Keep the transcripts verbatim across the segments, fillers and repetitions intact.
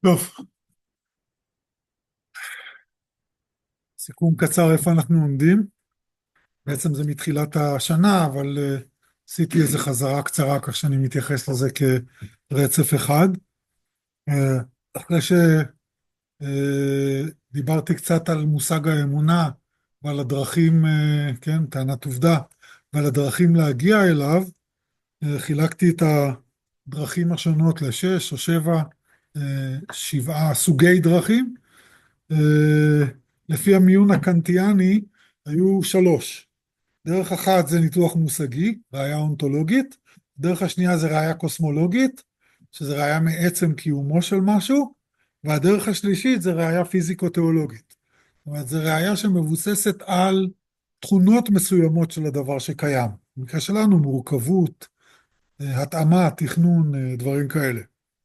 טוב, סיכום קצר איפה אנחנו עומדים. בעצם זה מתחילת השנה, אבל uh, עשיתי איזו חזרה קצרה, כך שאני מתייחס לזה כרצף אחד. Uh, אחרי שדיברתי קצת על מושג האמונה ועל הדרכים, uh, כן, טענת עובדה, ועל הדרכים להגיע אליו, uh, חילקתי את הדרכים השונות לשש או שבע, uh, שבעה סוגי דרכים. אה, לפי המיון הקנטיאני היו שלוש. דרך אחת זה ניתוח מושגי, ראיה אונתולוגית. דרך השנייה זה ראיה קוסמולוגית, שזה ראיה מעצם קיומו של משהו. והדרך השלישית זה ראיה פיזיקו-תיאולוגית. זאת אומרת, זה ראיה שמבוססת על תכונות מסוימות של הדבר שקיים. במקרה שלנו מורכבות, אה, התאמה, תכנון, אה, דברים כאלה.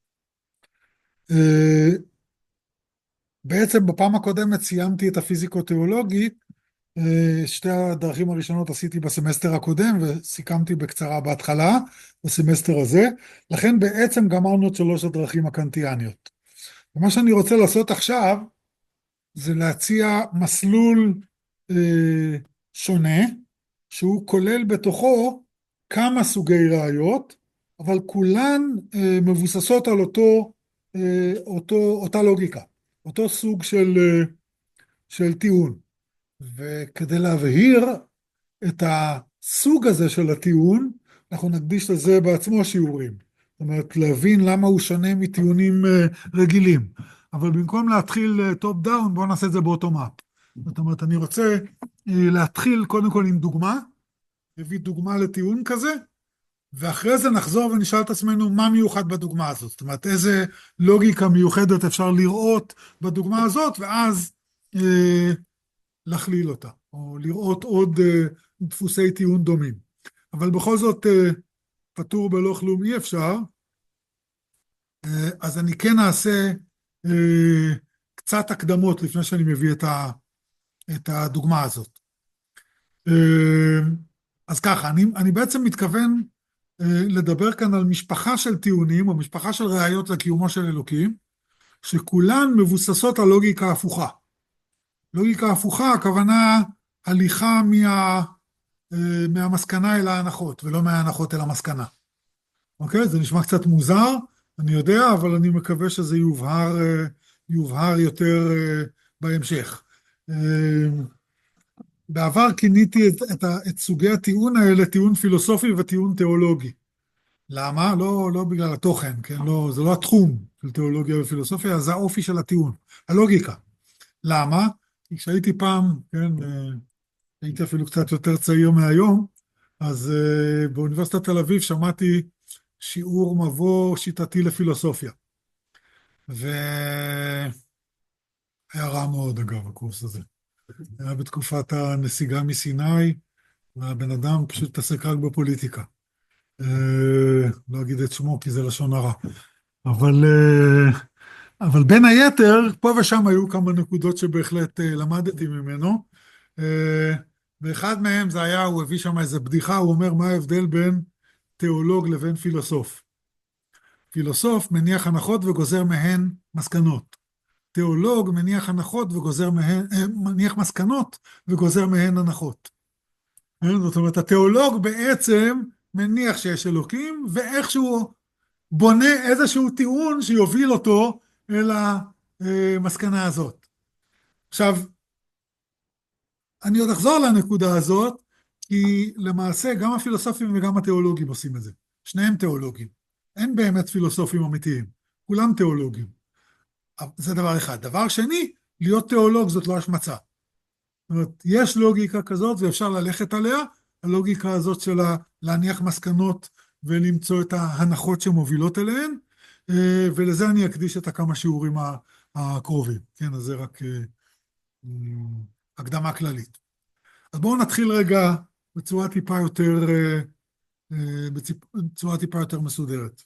אה, בעצם בפעם הקודמת סיימתי את הפיזיקו-תיאולוגית. אה, שתי הדרכים הראשונות עשיתי בסמסטר הקודם וסיכמתי בקצרה בהתחלה, בסמסטר הזה. לכן בעצם גמרנו את שלוש הדרכים הקנטיאניות. ומה שאני רוצה לעשות עכשיו זה להציע מסלול אה, שונה, שהוא כולל בתוכו כמה סוגי ראיות, אבל כולן אה, מבוססות על אותו, אה, אותו, אותה לוגיקה, אותו סוג של, אה, של טיעון. וכדי להבהיר את הסוג הזה של הטיעון, אנחנו נקדיש לזה בעצמו שיעורים. זאת אומרת, להבין למה הוא שונה מטיעונים אה, רגילים. אבל במקום להתחיל טופ דאון, בואו נעשה את זה באוטומט. זאת אומרת, אני רוצה אה, להתחיל קודם כל עם דוגמה, הביא דוגמה לטיעון כזה, ואחרי זה נחזור ונשאל את עצמנו מה מיוחד בדוגמה הזאת. זאת אומרת, איזה לוגיקה מיוחדת אפשר לראות בדוגמה הזאת, ואז אה, להכליל אותה, או לראות עוד אה, דפוסי טיעון דומים. אבל בכל זאת, אה, פטור בלא כלום אי אפשר, אה, אז אני כן אעשה אה, קצת הקדמות לפני שאני מביא את, ה, את הדוגמה הזאת. אה, אז ככה, אני, אני בעצם מתכוון אה, לדבר כאן על משפחה של טיעונים, או משפחה של ראיות לקיומו של אלוקים, שכולן מבוססות על לוגיקה הפוכה. לוגיקה הפוכה, הכוונה הליכה מה, אה, מהמסקנה אל ההנחות, ולא מההנחות אל המסקנה. אוקיי? זה נשמע קצת מוזר, אני יודע, אבל אני מקווה שזה יובהר, אה, יובהר יותר אה, בהמשך. אה, בעבר כיניתי את, את, ה- את סוגי הטיעון האלה, טיעון פילוסופי וטיעון תיאולוגי. למה? לא, לא בגלל התוכן, כן? לא, זה לא התחום של תיאולוגיה ופילוסופיה, זה האופי של הטיעון, הלוגיקה. למה? כי כשהייתי פעם, כן, אה, הייתי אפילו קצת יותר צעיר מהיום, אז uh, באוניברסיטת תל אביב שמעתי שיעור מבוא שיטתי לפילוסופיה. והיה רע מאוד אגב הקורס הזה. היה בתקופת הנסיגה מסיני, והבן אדם פשוט התעסק רק בפוליטיקה. Uh, לא אגיד את שמו כי זה לשון הרע. אבל, uh, אבל בין היתר, פה ושם היו כמה נקודות שבהחלט uh, למדתי ממנו. Uh, ואחד מהם זה היה, הוא הביא שם איזה בדיחה, הוא אומר מה ההבדל בין תיאולוג לבין פילוסוף. פילוסוף מניח הנחות וגוזר מהן מסקנות. תיאולוג מניח הנחות וגוזר מהן, אה, מניח מסקנות וגוזר מהן הנחות. אה, זאת אומרת, התיאולוג בעצם מניח שיש אלוקים, ואיכשהו בונה איזשהו טיעון שיוביל אותו אל המסקנה הזאת. עכשיו, אני עוד אחזור לנקודה הזאת, כי למעשה גם הפילוסופים וגם התיאולוגים עושים את זה. שניהם תיאולוגים. אין באמת פילוסופים אמיתיים. כולם תיאולוגים. זה דבר אחד. דבר שני, להיות תיאולוג זאת לא השמצה. זאת אומרת, יש לוגיקה כזאת ואפשר ללכת עליה, הלוגיקה הזאת של להניח מסקנות ולמצוא את ההנחות שמובילות אליהן, ולזה אני אקדיש את הכמה שיעורים הקרובים. כן, אז זה רק הקדמה כללית. אז בואו נתחיל רגע בצורה טיפה יותר, בצורה טיפה יותר מסודרת.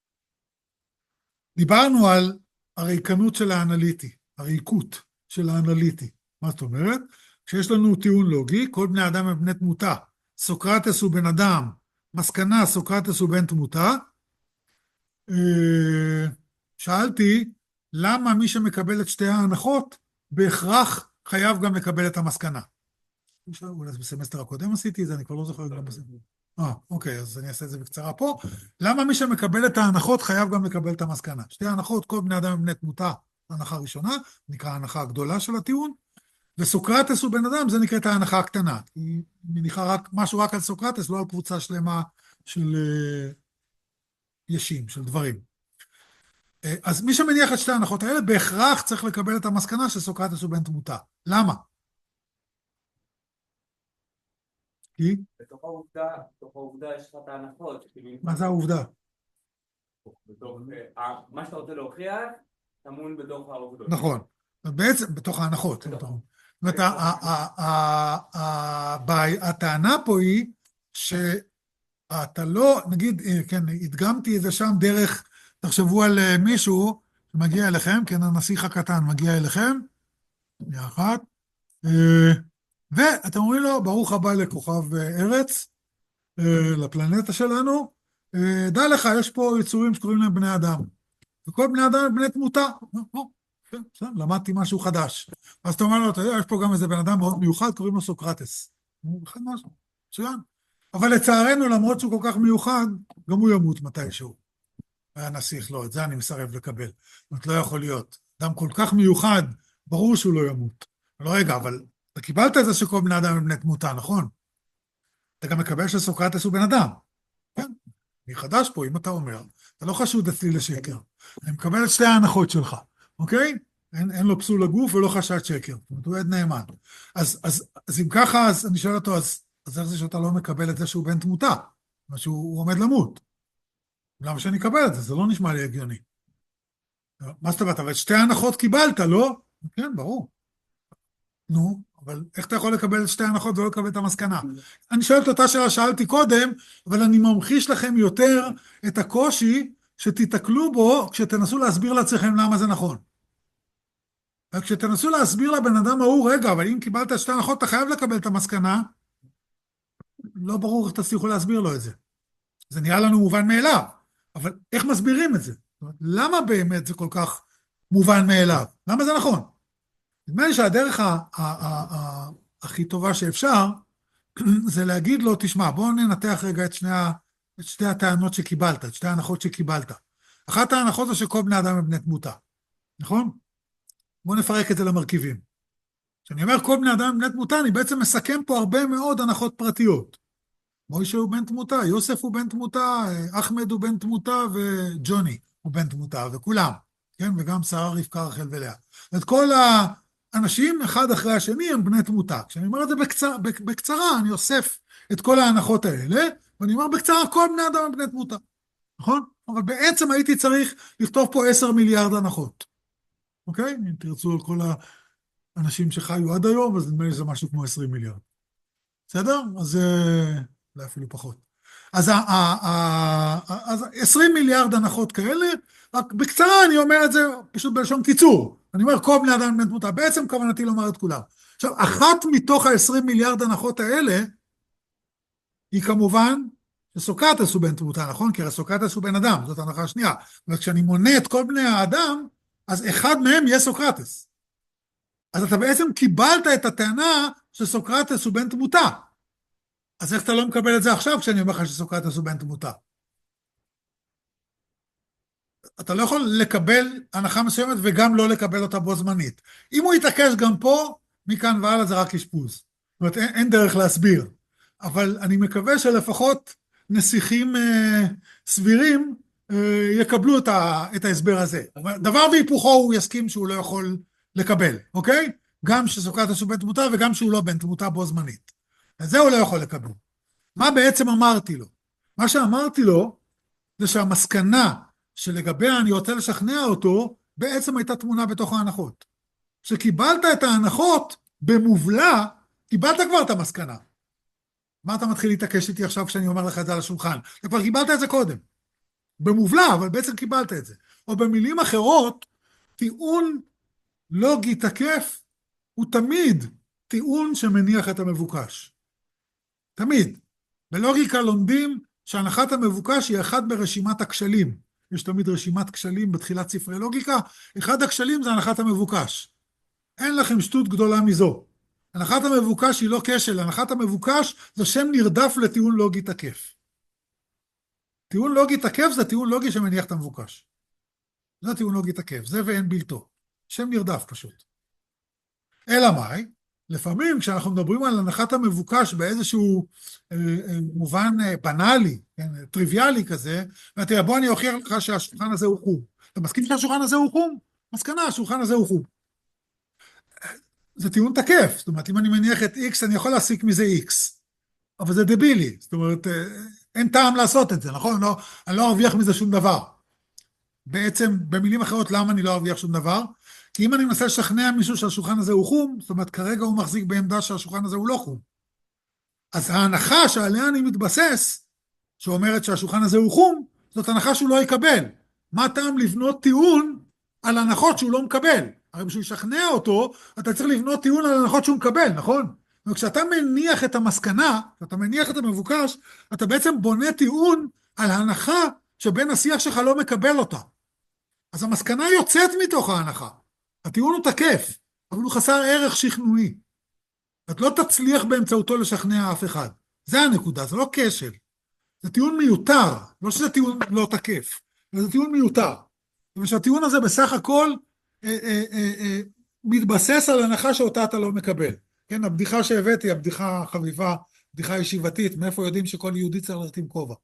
דיברנו על הריקנות של האנליטי, הריקות של האנליטי. מה זאת אומרת? כשיש לנו טיעון לוגי, כל בני אדם הם בני תמותה. סוקרטס הוא בן אדם, מסקנה סוקרטס הוא בן תמותה. שאלתי, למה מי שמקבל את שתי ההנחות בהכרח חייב גם לקבל את המסקנה? אולי בסמסטר הקודם עשיתי את זה, אני כבר לא זוכר גם בסמסטר. אה, אוקיי, אז אני אעשה את זה בקצרה פה. למה מי שמקבל את ההנחות חייב גם לקבל את המסקנה? שתי ההנחות, כל בני אדם הם בני תמותה, הנחה ראשונה, נקרא ההנחה הגדולה של הטיעון, וסוקרטס הוא בן אדם, זה נקראת ההנחה הקטנה. היא מניחה רק, משהו רק על סוקרטס, לא על קבוצה שלמה של uh, ישים, של דברים. Uh, אז מי שמניח את שתי ההנחות האלה, בהכרח צריך לקבל את המסקנה שסוקרטס הוא בן תמותה. למה? כי? בתוך העובדה, בתוך העובדה יש לך את ההנחות. מה זה העובדה? בתוך, מה שאתה רוצה להוכיח, טמון בתוך העובדות. נכון. בעצם, בתוך ההנחות. זאת אומרת, הטענה פה היא שאתה לא, נגיד, כן, הדגמתי את זה שם דרך, תחשבו על מישהו שמגיע אליכם, כן, הנסיך הקטן מגיע אליכם, שנייה אחת, ואתם אומרים לו, ברוך הבא לכוכב ארץ, לפלנטה שלנו, דע לך, יש פה יצורים שקוראים להם בני אדם, וכל בני אדם הם בני תמותה. כן, למדתי משהו חדש. אז אתה אומר לו, אתה יודע, יש פה גם איזה בן אדם מאוד מיוחד, קוראים לו סוקרטס. הוא אחד משהו, מצוין. אבל לצערנו, למרות שהוא כל כך מיוחד, גם הוא ימות מתישהו. היה נסיך, לא, את זה אני מסרב לקבל. זאת אומרת, לא יכול להיות. אדם כל כך מיוחד, ברור שהוא לא ימות. לא רגע, אבל אתה קיבלת את זה שכל בני אדם הם בני תמותה, נכון? אתה גם מקבל שסוקרטס הוא בן אדם. כן? אני חדש פה, אם אתה אומר, אתה לא חשוד אצלי לשקר. אני מקבל את שתי ההנחות שלך, אוקיי? אין, אין לו פסול לגוף ולא חשד שקר. זאת אומרת, הוא עד נאמן. אז, אז, אז אם ככה, אז אני שואל אותו, אז, אז איך זה שאתה לא מקבל את זה שהוא בן תמותה? מה שהוא עומד למות. למה שאני אקבל את זה? זה לא נשמע לי הגיוני. מה זאת אומרת? אבל שתי ההנחות קיבלת, לא? כן, ברור. נו, אבל איך אתה יכול לקבל את שתי ההנחות ולא לקבל את המסקנה? אני שואל את אותה שאלה שאלתי קודם, אבל אני ממחיש לכם יותר את הקושי שתתקלו בו כשתנסו להסביר לעצמכם למה זה נכון. וכשתנסו להסביר לבן אדם ההוא, רגע, אבל אם קיבלת את שתי ההנחות, אתה חייב לקבל את המסקנה, לא ברור איך תצליחו להסביר לו את זה. זה נראה לנו מובן מאליו, אבל איך מסבירים את זה? למה באמת זה כל כך מובן מאליו? למה זה נכון? נדמה לי שהדרך ה- ה- ה- ה- הכי טובה שאפשר, זה להגיד לו, תשמע, בואו ננתח רגע את, שני ה- את שתי הטענות שקיבלת, את שתי ההנחות שקיבלת. אחת ההנחות זה שכל בני אדם הם בני תמותה, נכון? בואו נפרק את זה למרכיבים. כשאני אומר כל בני אדם הם בני תמותה, אני בעצם מסכם פה הרבה מאוד הנחות פרטיות. מוישה הוא בן תמותה, יוסף הוא בן תמותה, אחמד הוא בן תמותה, וג'וני הוא בן תמותה, וכולם, כן? וגם שרה, רבקה, רחל ולאה. את כל האנשים, אחד אחרי השני, הם בני תמותה. כשאני אומר את זה בקצרה, בקצרה, אני אוסף את כל ההנחות האלה, ואני אומר בקצרה, כל בני אדם הם בני תמותה. נכון? אבל בעצם הייתי צריך לכתוב פה עשר מיליארד הנחות. אוקיי? אם תרצו על כל האנשים שחיו עד היום, אז נדמה לי שזה משהו כמו עשרים מיליארד. בסדר? אז אולי אפילו פחות. אז, ה, ה, ה, אז עשרים מיליארד הנחות כאלה, רק בקצרה אני אומר את זה פשוט בלשון קיצור. אני אומר כל בני אדם בני תמותה, בעצם כוונתי לומר את כולם. עכשיו, אחת מתוך ה-עשרים מיליארד הנחות האלה, היא כמובן שסוקרטס הוא בן תמותה, נכון? כי סוקרטס הוא בן אדם, זאת הנחה השנייה. וכשאני מונה את כל בני האדם, אז אחד מהם יהיה סוקרטס. אז אתה בעצם קיבלת את הטענה שסוקרטס הוא בן תמותה. אז איך אתה לא מקבל את זה עכשיו כשאני אומר לך שסוקרטס הוא בן תמותה? אתה לא יכול לקבל הנחה מסוימת וגם לא לקבל אותה בו זמנית. אם הוא יתעקש גם פה, מכאן והלאה זה רק אשפוז. זאת אומרת, אין, אין דרך להסביר. אבל אני מקווה שלפחות נסיכים אה, סבירים אה, יקבלו את, ה, את ההסבר הזה. דבר והיפוכו הוא יסכים שהוא לא יכול לקבל, אוקיי? גם שסוקרטס הוא בן תמותה וגם שהוא לא בן תמותה בו זמנית. אז זה הוא לא יכול לקבל. מה בעצם אמרתי לו? מה שאמרתי לו זה שהמסקנה שלגביה אני רוצה לשכנע אותו, בעצם הייתה תמונה בתוך ההנחות. כשקיבלת את ההנחות במובלע, קיבלת כבר את המסקנה. מה אתה מתחיל להתעקש איתי עכשיו כשאני אומר לך את זה על השולחן? אתה כבר קיבלת את זה קודם. במובלע, אבל בעצם קיבלת את זה. או במילים אחרות, טיעון לוגי תקף הוא תמיד טיעון שמניח את המבוקש. תמיד. בלוגיקה לומדים שהנחת המבוקש היא אחת ברשימת הכשלים. יש תמיד רשימת כשלים בתחילת ספרי לוגיקה. אחד הכשלים זה הנחת המבוקש. אין לכם שטות גדולה מזו. הנחת המבוקש היא לא כשל, הנחת המבוקש זה שם נרדף לטיעון לוגי תקף. טיעון לוגי תקף זה טיעון לוגי שמניח את המבוקש. זה טיעון לוגי תקף, זה ואין בלתו. שם נרדף פשוט. אלא מאי? לפעמים כשאנחנו מדברים על הנחת המבוקש באיזשהו אה, אה, מובן אה, בנאלי, כן, טריוויאלי כזה, ואתה יודע, בוא אני אוכיח לך שהשולחן הזה הוא חום. אתה מסכים שהשולחן הזה הוא חום? מסקנה, השולחן הזה הוא חום. זה טיעון תקף, זאת אומרת, אם אני מניח את X, אני יכול להסיק מזה X, אבל זה דבילי, זאת אומרת, אה, אין טעם לעשות את זה, נכון? לא, אני לא ארוויח מזה שום דבר. בעצם, במילים אחרות, למה אני לא ארוויח שום דבר? כי אם אני מנסה לשכנע מישהו שהשולחן הזה הוא חום, זאת אומרת, כרגע הוא מחזיק בעמדה שהשולחן הזה הוא לא חום. אז ההנחה שעליה אני מתבסס, שאומרת שהשולחן הזה הוא חום, זאת הנחה שהוא לא יקבל. מה טעם לבנות טיעון על הנחות שהוא לא מקבל? הרי בשביל לשכנע אותו, אתה צריך לבנות טיעון על הנחות שהוא מקבל, נכון? וכשאתה מניח את המסקנה, כשאתה מניח את המבוקש, אתה בעצם בונה טיעון על הנחה שבן השיח שלך לא מקבל אותה. אז המסקנה יוצאת מתוך ההנחה. הטיעון הוא תקף, אבל הוא חסר ערך שכנועי. את לא תצליח באמצעותו לשכנע אף אחד. זה הנקודה, זה לא כשל. זה טיעון מיותר, לא שזה טיעון לא תקף, זה טיעון מיותר. ושהטיעון הזה בסך הכל אה, אה, אה, אה, מתבסס על הנחה שאותה אתה לא מקבל. כן, הבדיחה שהבאתי, הבדיחה חביבה, בדיחה ישיבתית, מאיפה יודעים שכל יהודי צריך ללכת עם כובע.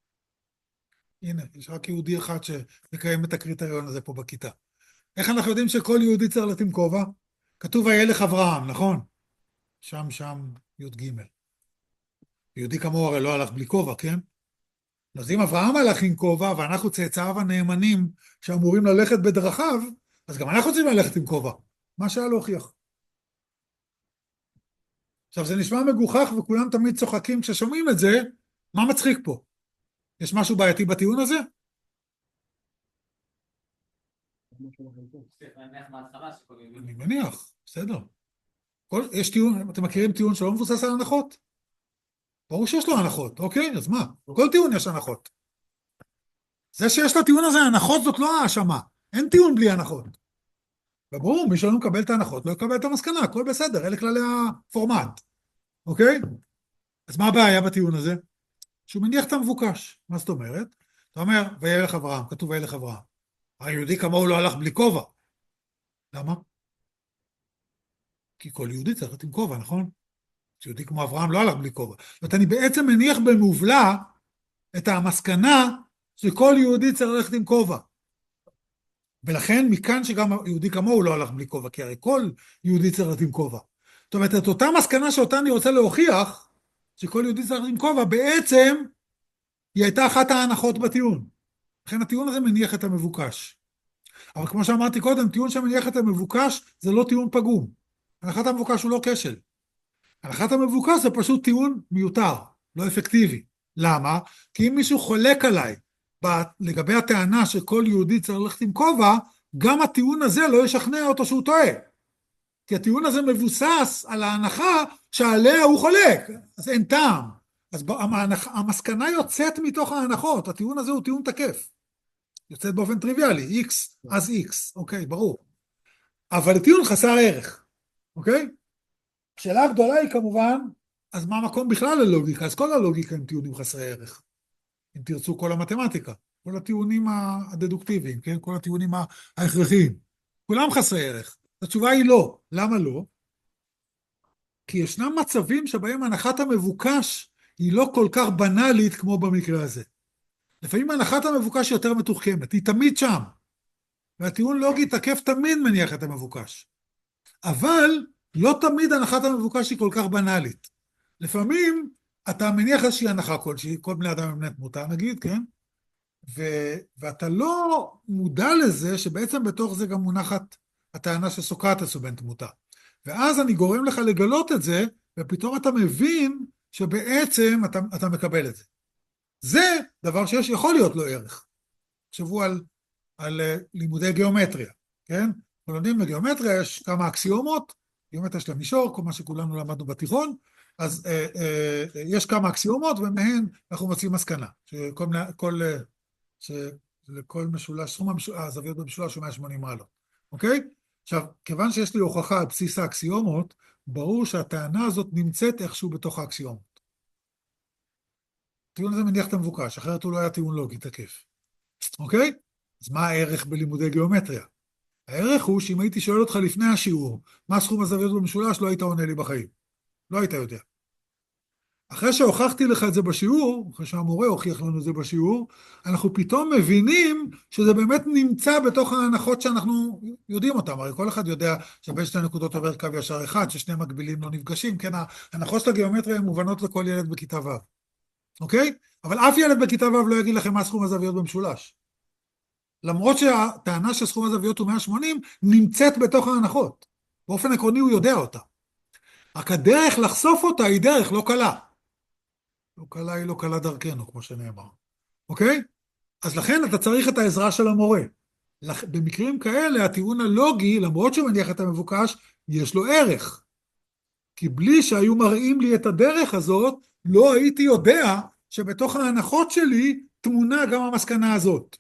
הנה, יש רק יהודי אחד שמקיים את הקריטריון הזה פה בכיתה. איך אנחנו יודעים שכל יהודי צריך ללכת עם כובע? כתוב הילך אברהם, נכון? שם, שם, י"ג. יהודי כמוהו הרי לא הלך בלי כובע, כן? אז אם אברהם הלך עם כובע, ואנחנו צאצאיו הנאמנים שאמורים ללכת בדרכיו, אז גם אנחנו צריכים ללכת עם כובע. מה שהיה להוכיח. עכשיו, זה נשמע מגוחך, וכולם תמיד צוחקים כששומעים את זה. מה מצחיק פה? יש משהו בעייתי בטיעון הזה? אני מניח, בסדר. כל, יש טיעון, אתם מכירים טיעון שלא מבוסס על הנחות? ברור שיש לו הנחות, אוקיי, אז מה? כל טיעון יש הנחות. זה שיש לטיעון הזה הנחות זאת לא האשמה. אין טיעון בלי הנחות. וברור, מי שלא מקבל את ההנחות לא יקבל את המסקנה, הכל בסדר, אלה כללי הפורמט. אוקיי? אז מה הבעיה בטיעון הזה? שהוא מניח את המבוקש. מה זאת אומרת? אתה אומר, וילך אברהם, כתוב וילך אברהם. היהודי כמוהו לא הלך בלי כובע. למה? כי כל יהודי צריך להיות עם כובע, נכון? יהודי כמו אברהם לא הלך בלי כובע. זאת אומרת, אני בעצם מניח במובלע את המסקנה שכל יהודי צריך ללכת עם כובע. ולכן מכאן שגם יהודי כמוהו לא הלך בלי כובע, כי הרי כל יהודי צריך ללכת עם כובע. זאת אומרת, את אותה מסקנה שאותה אני רוצה להוכיח, שכל יהודי צריך ללכת עם כובע, בעצם היא הייתה אחת ההנחות בטיעון. לכן הטיעון הזה מניח את המבוקש. אבל כמו שאמרתי קודם, טיעון שמניח את המבוקש זה לא טיעון פגום. הנחת המבוקש הוא לא כשל. הנחת המבוקש זה פשוט טיעון מיותר, לא אפקטיבי. למה? כי אם מישהו חולק עליי לגבי הטענה שכל יהודי צריך ללכת עם כובע, גם הטיעון הזה לא ישכנע אותו שהוא טועה. כי הטיעון הזה מבוסס על ההנחה שעליה הוא חולק, אז אין טעם. אז המסקנה יוצאת מתוך ההנחות, הטיעון הזה הוא טיעון תקף. יוצאת באופן טריוויאלי, X, אז X, אוקיי, ברור. אבל טיעון חסר ערך, אוקיי? השאלה הגדולה היא כמובן, אז מה המקום בכלל ללוגיקה? אז כל הלוגיקה הם טיעונים חסרי ערך. אם תרצו כל המתמטיקה, כל הטיעונים הדדוקטיביים, כן? כל הטיעונים ההכרחיים. כולם חסרי ערך. התשובה היא לא. למה לא? כי ישנם מצבים שבהם הנחת המבוקש היא לא כל כך בנאלית כמו במקרה הזה. לפעמים הנחת המבוקש היא יותר מתוחכמת, היא תמיד שם. והטיעון לוגי תקף תמיד מניח את המבוקש. אבל לא תמיד הנחת המבוקש היא כל כך בנאלית. לפעמים אתה מניח איזושהי הנחה כלשהי, כל בני אדם הם בני תמותה נגיד, כן? ו... ואתה לא מודע לזה שבעצם בתוך זה גם מונחת הטענה שסוקרטס הוא בן תמותה. ואז אני גורם לך לגלות את זה, ופתאום אתה מבין שבעצם אתה, אתה מקבל את זה. זה דבר שיש יכול להיות לו ערך. תחשבו על, על לימודי גיאומטריה, כן? אנחנו לומדים בגיאומטריה, יש כמה אקסיומות, גיאומטריה של המישור, כל מה שכולנו למדנו בתיכון, אז אה, אה, יש כמה אקסיומות, ומהן אנחנו מוצאים מסקנה, שכל, כל, ש, לכל משולש, סכום המשול... הזוויות במשולש הוא מאה ושמונים מעלות, אוקיי? עכשיו, כיוון שיש לי הוכחה על בסיס האקסיומות, ברור שהטענה הזאת נמצאת איכשהו בתוך האקסיומות. הטיעון הזה מניח את המבוקש, אחרת הוא לא היה טיעון לוגי תקף. אוקיי? אז מה הערך בלימודי גיאומטריה? הערך הוא שאם הייתי שואל אותך לפני השיעור, מה סכום הזוויות במשולש, לא היית עונה לי בחיים. לא היית יודע. אחרי שהוכחתי לך את זה בשיעור, אחרי שהמורה הוכיח לנו את זה בשיעור, אנחנו פתאום מבינים שזה באמת נמצא בתוך ההנחות שאנחנו יודעים אותן. הרי כל אחד יודע שבין שתי נקודות עובר קו ישר אחד, ששני מקבילים לא נפגשים. כן, ההנחות של הגיאומטריה הן מובנות לכל ילד בכיתה ו'. אוקיי? אבל אף ילד בכיתה ו' לא יגיד לכם מה סכום הזוויות במשולש. למרות שהטענה שסכום הזוויות הוא מאה ושמונים, נמצאת בתוך ההנחות. באופן עקרוני הוא יודע אותה. רק הדרך לחשוף אותה היא דרך לא קלה. לא קלה היא לא קלה דרכנו, כמו שנאמר. אוקיי? אז לכן אתה צריך את העזרה של המורה. במקרים כאלה, הטיעון הלוגי, למרות שהוא מניח את המבוקש, יש לו ערך. כי בלי שהיו מראים לי את הדרך הזאת, לא הייתי יודע שבתוך ההנחות שלי תמונה גם המסקנה הזאת.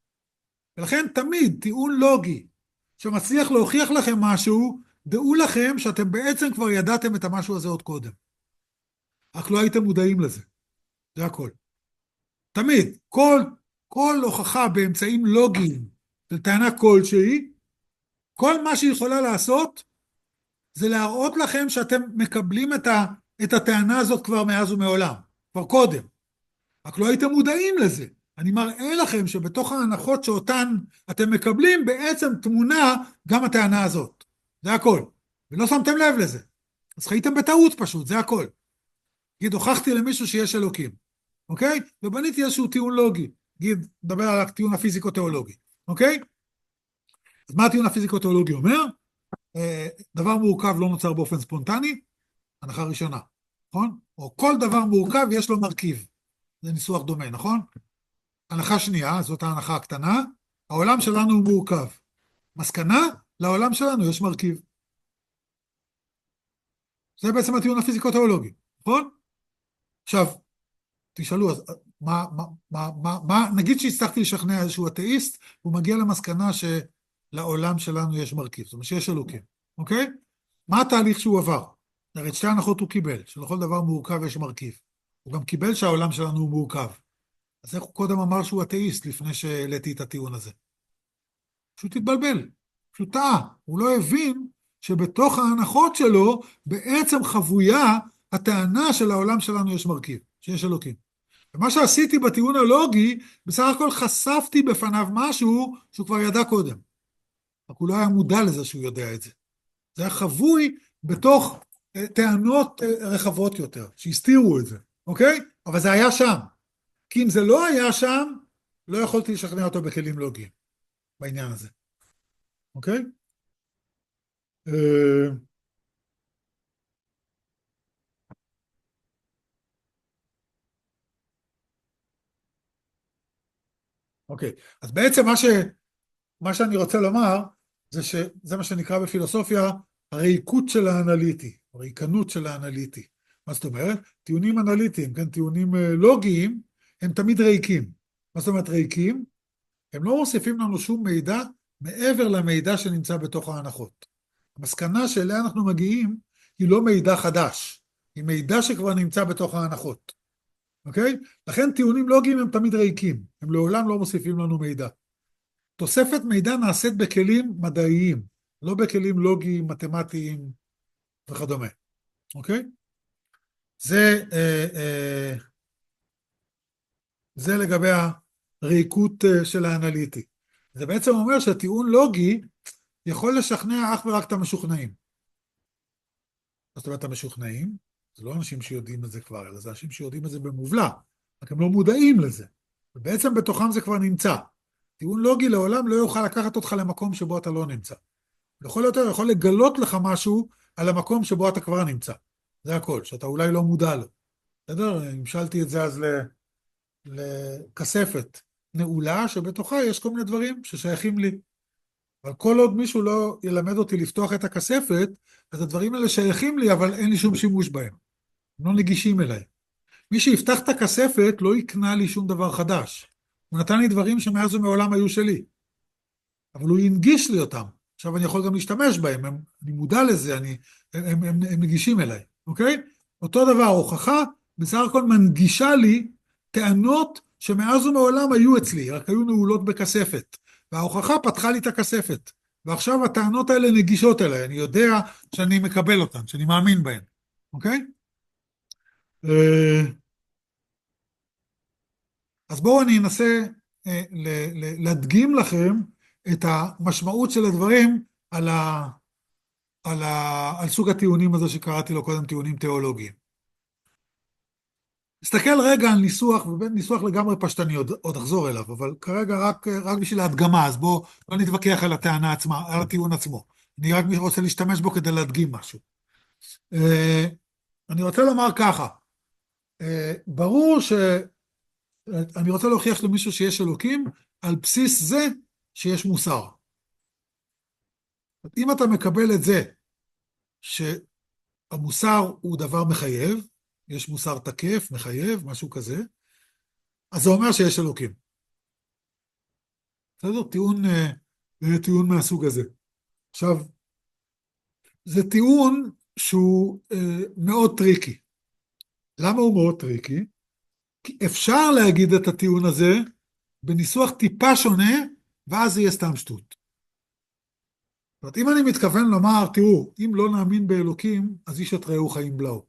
ולכן תמיד טיעון לוגי שמצליח להוכיח לכם משהו, דעו לכם שאתם בעצם כבר ידעתם את המשהו הזה עוד קודם. רק לא הייתם מודעים לזה. זה הכל. תמיד, כל, כל הוכחה באמצעים לוגיים של טענה כלשהי, כל מה שהיא יכולה לעשות, זה להראות לכם שאתם מקבלים את, ה, את הטענה הזאת כבר מאז ומעולם, כבר קודם. רק לא הייתם מודעים לזה. אני מראה לכם שבתוך ההנחות שאותן אתם מקבלים, בעצם תמונה גם הטענה הזאת. זה הכל. ולא שמתם לב לזה. אז חייתם בטעות פשוט, זה הכל. גיד, הוכחתי למישהו שיש אלוקים. אוקיי? ובניתי איזשהו טיעון לוגי. גיד, נדבר על הטיעון הפיזיקו-תיאולוגי. אוקיי? אז מה הטיעון הפיזיקו-תיאולוגי אומר? דבר מורכב לא נוצר באופן ספונטני, הנחה ראשונה. נכון? או כל דבר מורכב יש לו מרכיב. זה ניסוח דומה, נכון? הנחה שנייה, זאת ההנחה הקטנה, העולם שלנו הוא מורכב. מסקנה, לעולם שלנו יש מרכיב. זה בעצם הטיעון הפיזיקו-תיאולוגי, נכון? עכשיו, תשאלו, אז, מה, מה, מה, מה, מה, נגיד שהצלחתי לשכנע איזשהו אתאיסט, הוא מגיע למסקנה שלעולם שלנו יש מרכיב, זאת אומרת שיש אלוקים, אוקיי? מה התהליך שהוא עבר? הרי את שתי ההנחות הוא קיבל, שלכל דבר מורכב יש מרכיב. הוא גם קיבל שהעולם שלנו הוא מורכב. אז איך הוא קודם אמר שהוא אתאיסט לפני שהעליתי את הטיעון הזה? פשוט התבלבל, פשוט טעה. הוא לא הבין שבתוך ההנחות שלו בעצם חבויה הטענה של העולם שלנו יש מרכיב, שיש אלוקים. ומה שעשיתי בטיעון הלוגי, בסך הכל חשפתי בפניו משהו שהוא כבר ידע קודם. רק הוא לא היה מודע לזה שהוא יודע את זה. זה היה חבוי בתוך טענות רחבות יותר, שהסתירו את זה, אוקיי? אבל זה היה שם. כי אם זה לא היה שם, לא יכולתי לשכנע אותו בכלים לוגיים, בעניין הזה. אוקיי? אוקיי, אז בעצם מה ש... מה שאני רוצה לומר, זה שזה מה שנקרא בפילוסופיה, הריקות של האנליטי, הריקנות של האנליטי. מה זאת אומרת? טיעונים אנליטיים, כן, טיעונים לוגיים, הם תמיד ריקים. מה זאת אומרת ריקים? הם לא מוסיפים לנו שום מידע מעבר למידע שנמצא בתוך ההנחות. המסקנה שאליה אנחנו מגיעים היא לא מידע חדש, היא מידע שכבר נמצא בתוך ההנחות. אוקיי? לכן טיעונים לוגיים הם תמיד ריקים, הם לעולם לא מוסיפים לנו מידע. תוספת מידע נעשית בכלים מדעיים, לא בכלים לוגיים, מתמטיים וכדומה. אוקיי? זה, אה, אה, זה לגבי הריקות של האנליטי. זה בעצם אומר שהטיעון לוגי יכול לשכנע אך ורק את המשוכנעים. זאת אומרת, המשוכנעים, זה לא אנשים שיודעים את זה כבר, אלא זה אנשים שיודעים את זה במובלע, רק הם לא מודעים לזה. ובעצם בתוכם זה כבר נמצא. טיעון לוגי לעולם לא יוכל לקחת אותך למקום שבו אתה לא נמצא. לכל יותר יכול לגלות לך משהו על המקום שבו אתה כבר נמצא. זה הכל, שאתה אולי לא מודע לו. בסדר? המשלתי את זה אז לכספת נעולה, שבתוכה יש כל מיני דברים ששייכים לי. אבל כל עוד מישהו לא ילמד אותי לפתוח את הכספת, אז הדברים האלה שייכים לי, אבל אין לי שום שימוש בהם. הם לא נגישים אליי. מי שיפתח את הכספת לא יקנה לי שום דבר חדש. הוא נתן לי דברים שמאז ומעולם היו שלי, אבל הוא הנגיש לי אותם. עכשיו אני יכול גם להשתמש בהם, הם, אני מודע לזה, אני, הם, הם, הם, הם נגישים אליי, אוקיי? אותו דבר, ההוכחה בסך הכל מנגישה לי טענות שמאז ומעולם היו אצלי, רק היו נעולות בכספת, וההוכחה פתחה לי את הכספת, ועכשיו הטענות האלה נגישות אליי, אני יודע שאני מקבל אותן, שאני מאמין בהן, אוקיי? אה, אז בואו אני אנסה אה, ל- ל- להדגים לכם את המשמעות של הדברים על, ה, על, ה, על סוג הטיעונים הזה שקראתי לו קודם טיעונים תיאולוגיים. נסתכל רגע על ניסוח, וניסוח לגמרי פשטני, עוד, עוד אחזור אליו, אבל כרגע רק, רק בשביל ההדגמה, אז בואו לא נתווכח על הטענה עצמה, על הטיעון עצמו. אני רק רוצה להשתמש בו כדי להדגים משהו. אה, אני רוצה לומר ככה, אה, ברור ש... אני רוצה להוכיח למישהו שיש אלוקים על בסיס זה שיש מוסר. אם אתה מקבל את זה שהמוסר הוא דבר מחייב, יש מוסר תקף, מחייב, משהו כזה, אז זה אומר שיש אלוקים. בסדר? טיעון, אה, טיעון מהסוג הזה. עכשיו, זה טיעון שהוא אה, מאוד טריקי. למה הוא מאוד טריקי? כי אפשר להגיד את הטיעון הזה בניסוח טיפה שונה, ואז זה יהיה סתם שטות. זאת אומרת, אם אני מתכוון לומר, תראו, אם לא נאמין באלוקים, אז איש את רעהו חיים בלעו.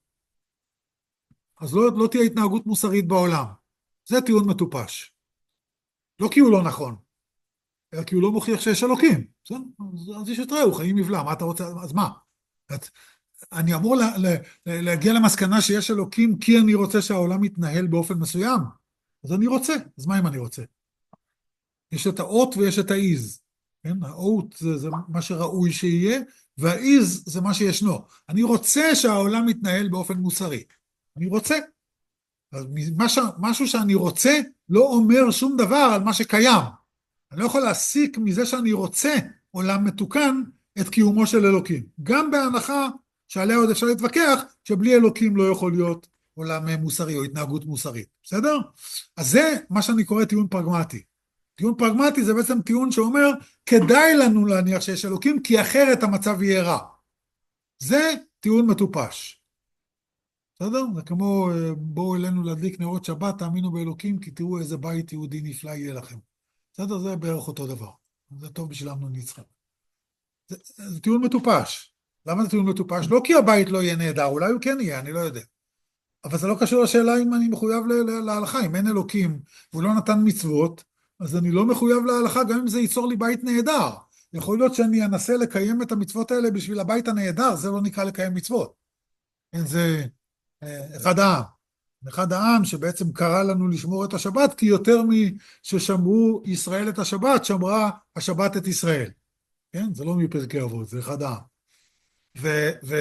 אז לא, לא תהיה התנהגות מוסרית בעולם. זה טיעון מטופש. לא כי הוא לא נכון, אלא כי הוא לא מוכיח שיש אלוקים. אז, אז איש את רעהו חיים יבלע, מה אתה רוצה? אז מה? את, אני אמור לה, לה, להגיע למסקנה שיש אלוקים כי אני רוצה שהעולם יתנהל באופן מסוים. אז אני רוצה. אז מה אם אני רוצה? יש את האות ויש את האיז. כן? האות זה, זה מה שראוי שיהיה, והאיז זה מה שישנו. אני רוצה שהעולם יתנהל באופן מוסרי. אני רוצה. אז משהו, משהו שאני רוצה לא אומר שום דבר על מה שקיים. אני לא יכול להסיק מזה שאני רוצה עולם מתוקן את קיומו של אלוקים. גם בהנחה שעליה עוד אפשר להתווכח, שבלי אלוקים לא יכול להיות עולם מוסרי או התנהגות מוסרית. בסדר? אז זה מה שאני קורא טיעון פרגמטי. טיעון פרגמטי זה בעצם טיעון שאומר, כדאי לנו להניח שיש אלוקים, כי אחרת המצב יהיה רע. זה טיעון מטופש. בסדר? זה כמו, בואו אלינו להדליק נרות שבת, תאמינו באלוקים, כי תראו איזה בית יהודי נפלא יהיה לכם. בסדר? זה בערך אותו דבר. זה טוב בשביל אמנון יצחק. זה, זה טיעון מטופש. למה זה טיעון מטופש? לא כי הבית לא יהיה נהדר, אולי הוא כן יהיה, אני לא יודע. אבל זה לא קשור לשאלה אם אני מחויב להלכה. אם אין אלוקים והוא לא נתן מצוות, אז אני לא מחויב להלכה, גם אם זה ייצור לי בית נהדר. יכול להיות שאני אנסה לקיים את המצוות האלה בשביל הבית הנהדר, זה לא נקרא לקיים מצוות. אין זה אחד העם. אחד העם שבעצם קרא לנו לשמור את השבת, כי יותר מששמרו ישראל את השבת, שמרה השבת את ישראל. כן? זה לא מפרקי אבות, זה אחד העם. ו... ו...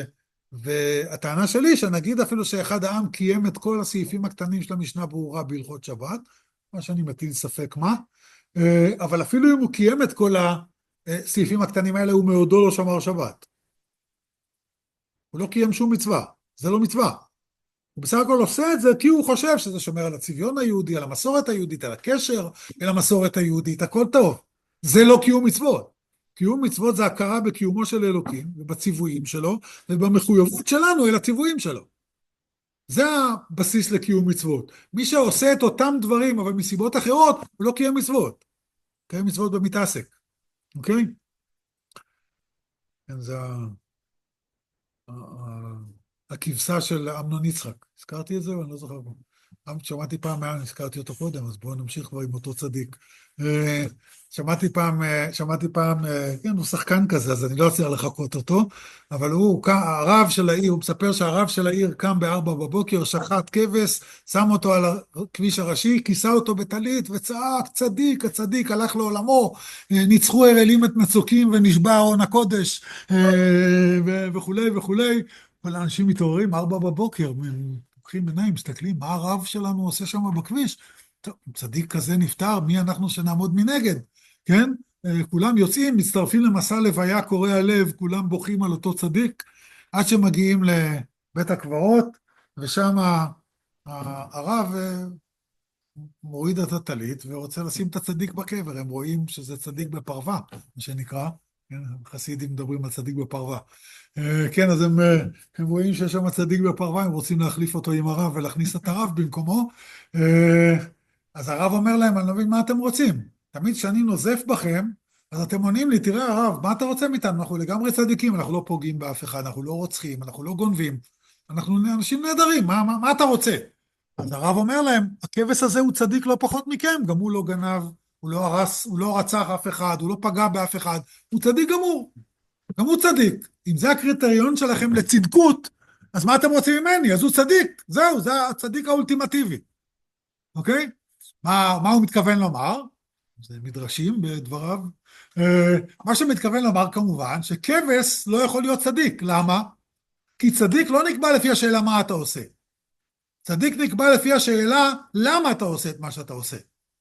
והטענה שלי שנגיד אפילו שאחד העם קיים את כל הסעיפים הקטנים של המשנה ברורה בהלכות שבת, מה שאני מטיל ספק מה, אבל אפילו אם הוא קיים את כל הסעיפים הקטנים האלה, הוא מעודו לא שמר שבת. הוא לא קיים שום מצווה, זה לא מצווה. הוא בסך הכל עושה את זה כי הוא חושב שזה שומר על הצביון היהודי, על המסורת היהודית, על הקשר אל המסורת היהודית, הכל טוב. זה לא קיום מצוות. קיום מצוות זה הכרה בקיומו של אלוקים ובציוויים שלו ובמחויבות שלנו אל הציוויים שלו. זה הבסיס לקיום מצוות. מי שעושה את אותם דברים אבל מסיבות אחרות הוא לא קיים מצוות. קיים מצוות במתעסק. אוקיי? כן, זה הכבשה של אמנון יצחק. הזכרתי את זה או אני לא זוכר. שמעתי פעם, הזכרתי אותו קודם, אז בואו נמשיך כבר עם אותו צדיק. שמעתי פעם, שמעתי פעם, כן, הוא שחקן כזה, אז אני לא אצליח לחכות אותו, אבל הוא, הרב של העיר, הוא מספר שהרב של העיר קם בארבע בבוקר, שחט כבש, שם אותו על הכביש הראשי, כיסה אותו בטלית וצעק, צדיק, הצדיק הלך לעולמו, ניצחו הראלים את מצוקים ונשבע ארון הקודש, וכולי וכולי, אבל האנשים מתעוררים ארבע בבוקר, פוקחים עיניים, מסתכלים, מה הרב שלנו עושה שם בכביש? טוב, צדיק כזה נפטר, מי אנחנו שנעמוד מנגד? כן? כולם יוצאים, מצטרפים למסע לוויה קורע הלב, כולם בוכים על אותו צדיק, עד שמגיעים לבית הקברות, ושם הרב מוריד את הטלית ורוצה לשים את הצדיק בקבר, הם רואים שזה צדיק בפרווה, מה שנקרא, כן, חסידים מדברים על צדיק בפרווה. אה, כן, אז הם, אה, הם רואים שיש שם צדיק בפרווה, הם רוצים להחליף אותו עם הרב ולהכניס את הרב במקומו. אה, אז הרב אומר להם, אני לא מבין מה אתם רוצים. תמיד כשאני נוזף בכם, אז אתם עונים לי, תראה הרב, מה אתה רוצה מאיתנו? אנחנו לגמרי צדיקים, אנחנו לא פוגעים באף אחד, אנחנו לא רוצחים, אנחנו לא גונבים, אנחנו אנשים נהדרים, מה, מה, מה אתה רוצה? אז הרב אומר להם, הכבש הזה הוא צדיק לא פחות מכם, גם הוא לא גנב, הוא לא הרס, הוא לא רצח אף אחד, הוא לא פגע באף אחד, הוא צדיק גמור, גם הוא צדיק. אם זה הקריטריון שלכם לצדקות, אז מה אתם רוצים ממני? אז הוא צדיק, זהו, זה הצדיק האולטימטיבי, אוקיי? מה, מה הוא מתכוון לומר? זה מדרשים בדבריו. אה, מה שמתכוון לומר כמובן, שכבש לא יכול להיות צדיק, למה? כי צדיק לא נקבע לפי השאלה מה אתה עושה. צדיק נקבע לפי השאלה למה אתה עושה את מה שאתה עושה.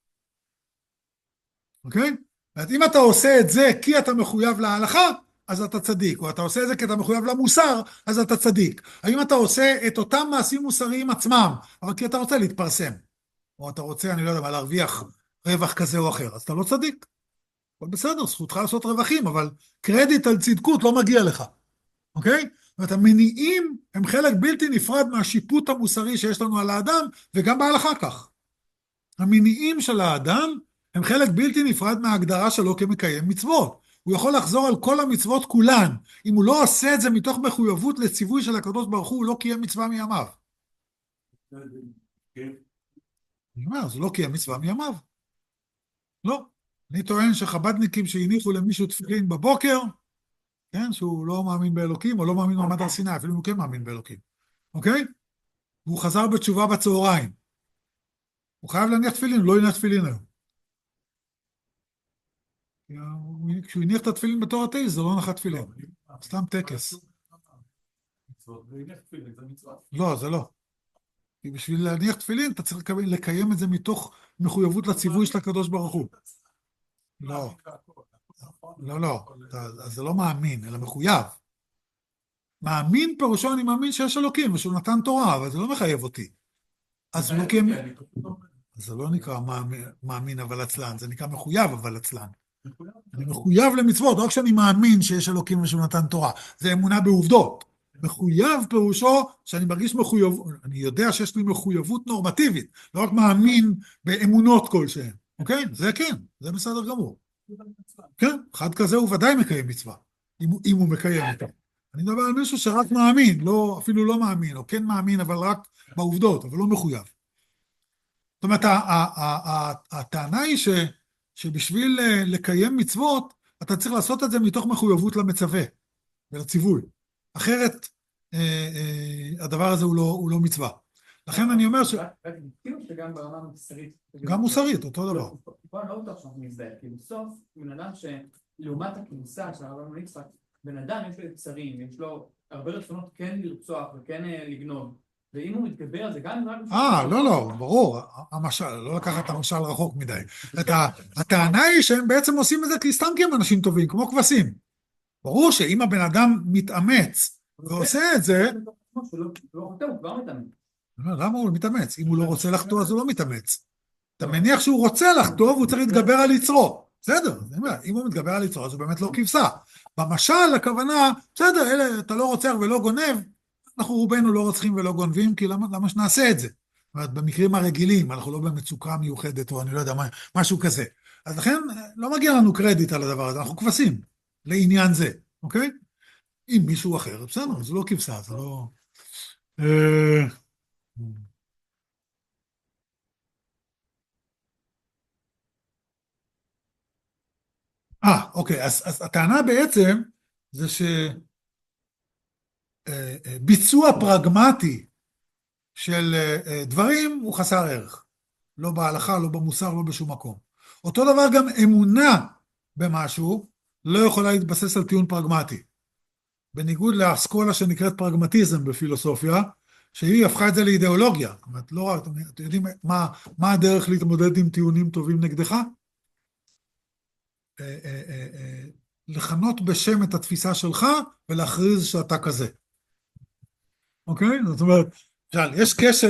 אוקיי? אז אם אתה עושה את זה כי אתה מחויב להלכה, אז אתה צדיק, או אתה עושה את זה כי אתה מחויב למוסר, אז אתה צדיק. האם אתה עושה את אותם מעשים מוסריים עצמם, אבל כי אתה רוצה להתפרסם, או אתה רוצה, אני לא יודע מה, להרוויח רווח כזה או אחר, אז אתה לא צדיק. אבל בסדר, זכותך לעשות רווחים, אבל קרדיט על צדקות לא מגיע לך. אוקיי? זאת אומרת, המניעים הם חלק בלתי נפרד מהשיפוט המוסרי שיש לנו על האדם, וגם בהלכה כך. המניעים של האדם הם חלק בלתי נפרד מההגדרה שלו כמקיים מצוות. הוא יכול לחזור על כל המצוות כולן. אם הוא לא עושה את זה מתוך מחויבות לציווי של הקדוש ברוך הוא, הוא לא קיים מצווה מימיו. אני אומר, זה לא קיים מצווה מימיו. לא. אני טוען שחבדניקים שהניחו למישהו תפילין בבוקר, כן, שהוא לא מאמין באלוקים, או לא מאמין במעמד הר סיני, אפילו הוא כן מאמין באלוקים. אוקיי? והוא חזר בתשובה בצהריים. הוא חייב להניח תפילין, הוא לא יניח תפילין היום. כשהוא הניח את התפילין בתור הטייס, זה לא הנחת תפילין. סתם טקס. לא, זה לא. כי בשביל להניח תפילין, אתה צריך לקיים את זה מתוך מחויבות לציווי של הקדוש ברוך הוא. לא. לא, לא. אז זה לא מאמין, אלא מחויב. מאמין פירושו, אני מאמין שיש אלוקים, ושהוא נתן תורה, אבל זה לא מחייב אותי. אז הוא לא קיים... זה לא נקרא מאמין אבל עצלן, זה נקרא מחויב אבל עצלן. אני מחויב למצוות, רק שאני מאמין שיש אלוקים ושהוא נתן תורה. זה אמונה בעובדות. מחויב פירושו שאני מרגיש מחויב, אני יודע שיש לי מחויבות נורמטיבית, לא רק מאמין באמונות כלשהן. אוקיי? זה כן, זה בסדר גמור. כן, אחד כזה הוא ודאי מקיים מצווה, אם, אם הוא מקיים אותה. אני מדבר על מישהו שרק מאמין, לא, אפילו לא מאמין, או כן מאמין, אבל רק בעובדות, אבל לא מחויב. זאת אומרת, הטענה היא ש, שבשביל לקיים מצוות, אתה צריך לעשות את זה מתוך מחויבות למצווה ולציווי. אחרת, אה, אה, הדבר הזה הוא לא, הוא לא מצווה. לכן אני אומר ש... כאילו שגם ברמה מוסרית. גם מוסרית, אותו דבר. פה אני לא בטוח שאנחנו מזדהה, כי בסוף, בן אדם שלעומת הכניסה של הרב יצחק, בן אדם יש לו יצרים, יש לו הרבה רצונות כן לרצוח וכן לגנוב. ואם הוא מתגבר על זה, גם אם רק... אה, לא, לא, ברור, המשל, לא לקחת את המשל רחוק מדי. הטענה היא שהם בעצם עושים את זה כי סתם כי הם אנשים טובים, כמו כבשים. ברור שאם הבן אדם מתאמץ ועושה את זה... למה הוא מתאמץ? אם הוא לא רוצה לחטוא, אז הוא לא מתאמץ. אתה מניח שהוא רוצה לחטוא, והוא צריך להתגבר על יצרו. בסדר, אם הוא מתגבר על יצרו, אז הוא באמת לא כבשה. במשל, הכוונה, בסדר, אלה, אתה לא רוצח ולא גונב, אנחנו רובנו לא רוצחים ולא גונבים, כי למה, למה שנעשה את זה? זאת אומרת, במקרים הרגילים, אנחנו לא במצוקה מיוחדת, או אני לא יודע מה, משהו כזה. אז לכן, לא מגיע לנו קרדיט על הדבר הזה, אנחנו כבשים לעניין זה, אוקיי? אם מישהו אחר, בסדר, זה לא כבשה, זה לא... אה, אוקיי, אז, אז הטענה בעצם זה שביצוע פרגמטי של דברים הוא חסר ערך. לא בהלכה, לא במוסר, לא בשום מקום. אותו דבר גם אמונה במשהו לא יכולה להתבסס על טיעון פרגמטי. בניגוד לאסכולה שנקראת פרגמטיזם בפילוסופיה, שהיא הפכה את זה לאידיאולוגיה. זאת אומרת, לא רק, אתם יודעים מה, מה הדרך להתמודד עם טיעונים טובים נגדך? לכנות בשם את התפיסה שלך ולהכריז שאתה כזה. אוקיי? זאת אומרת, יש כשל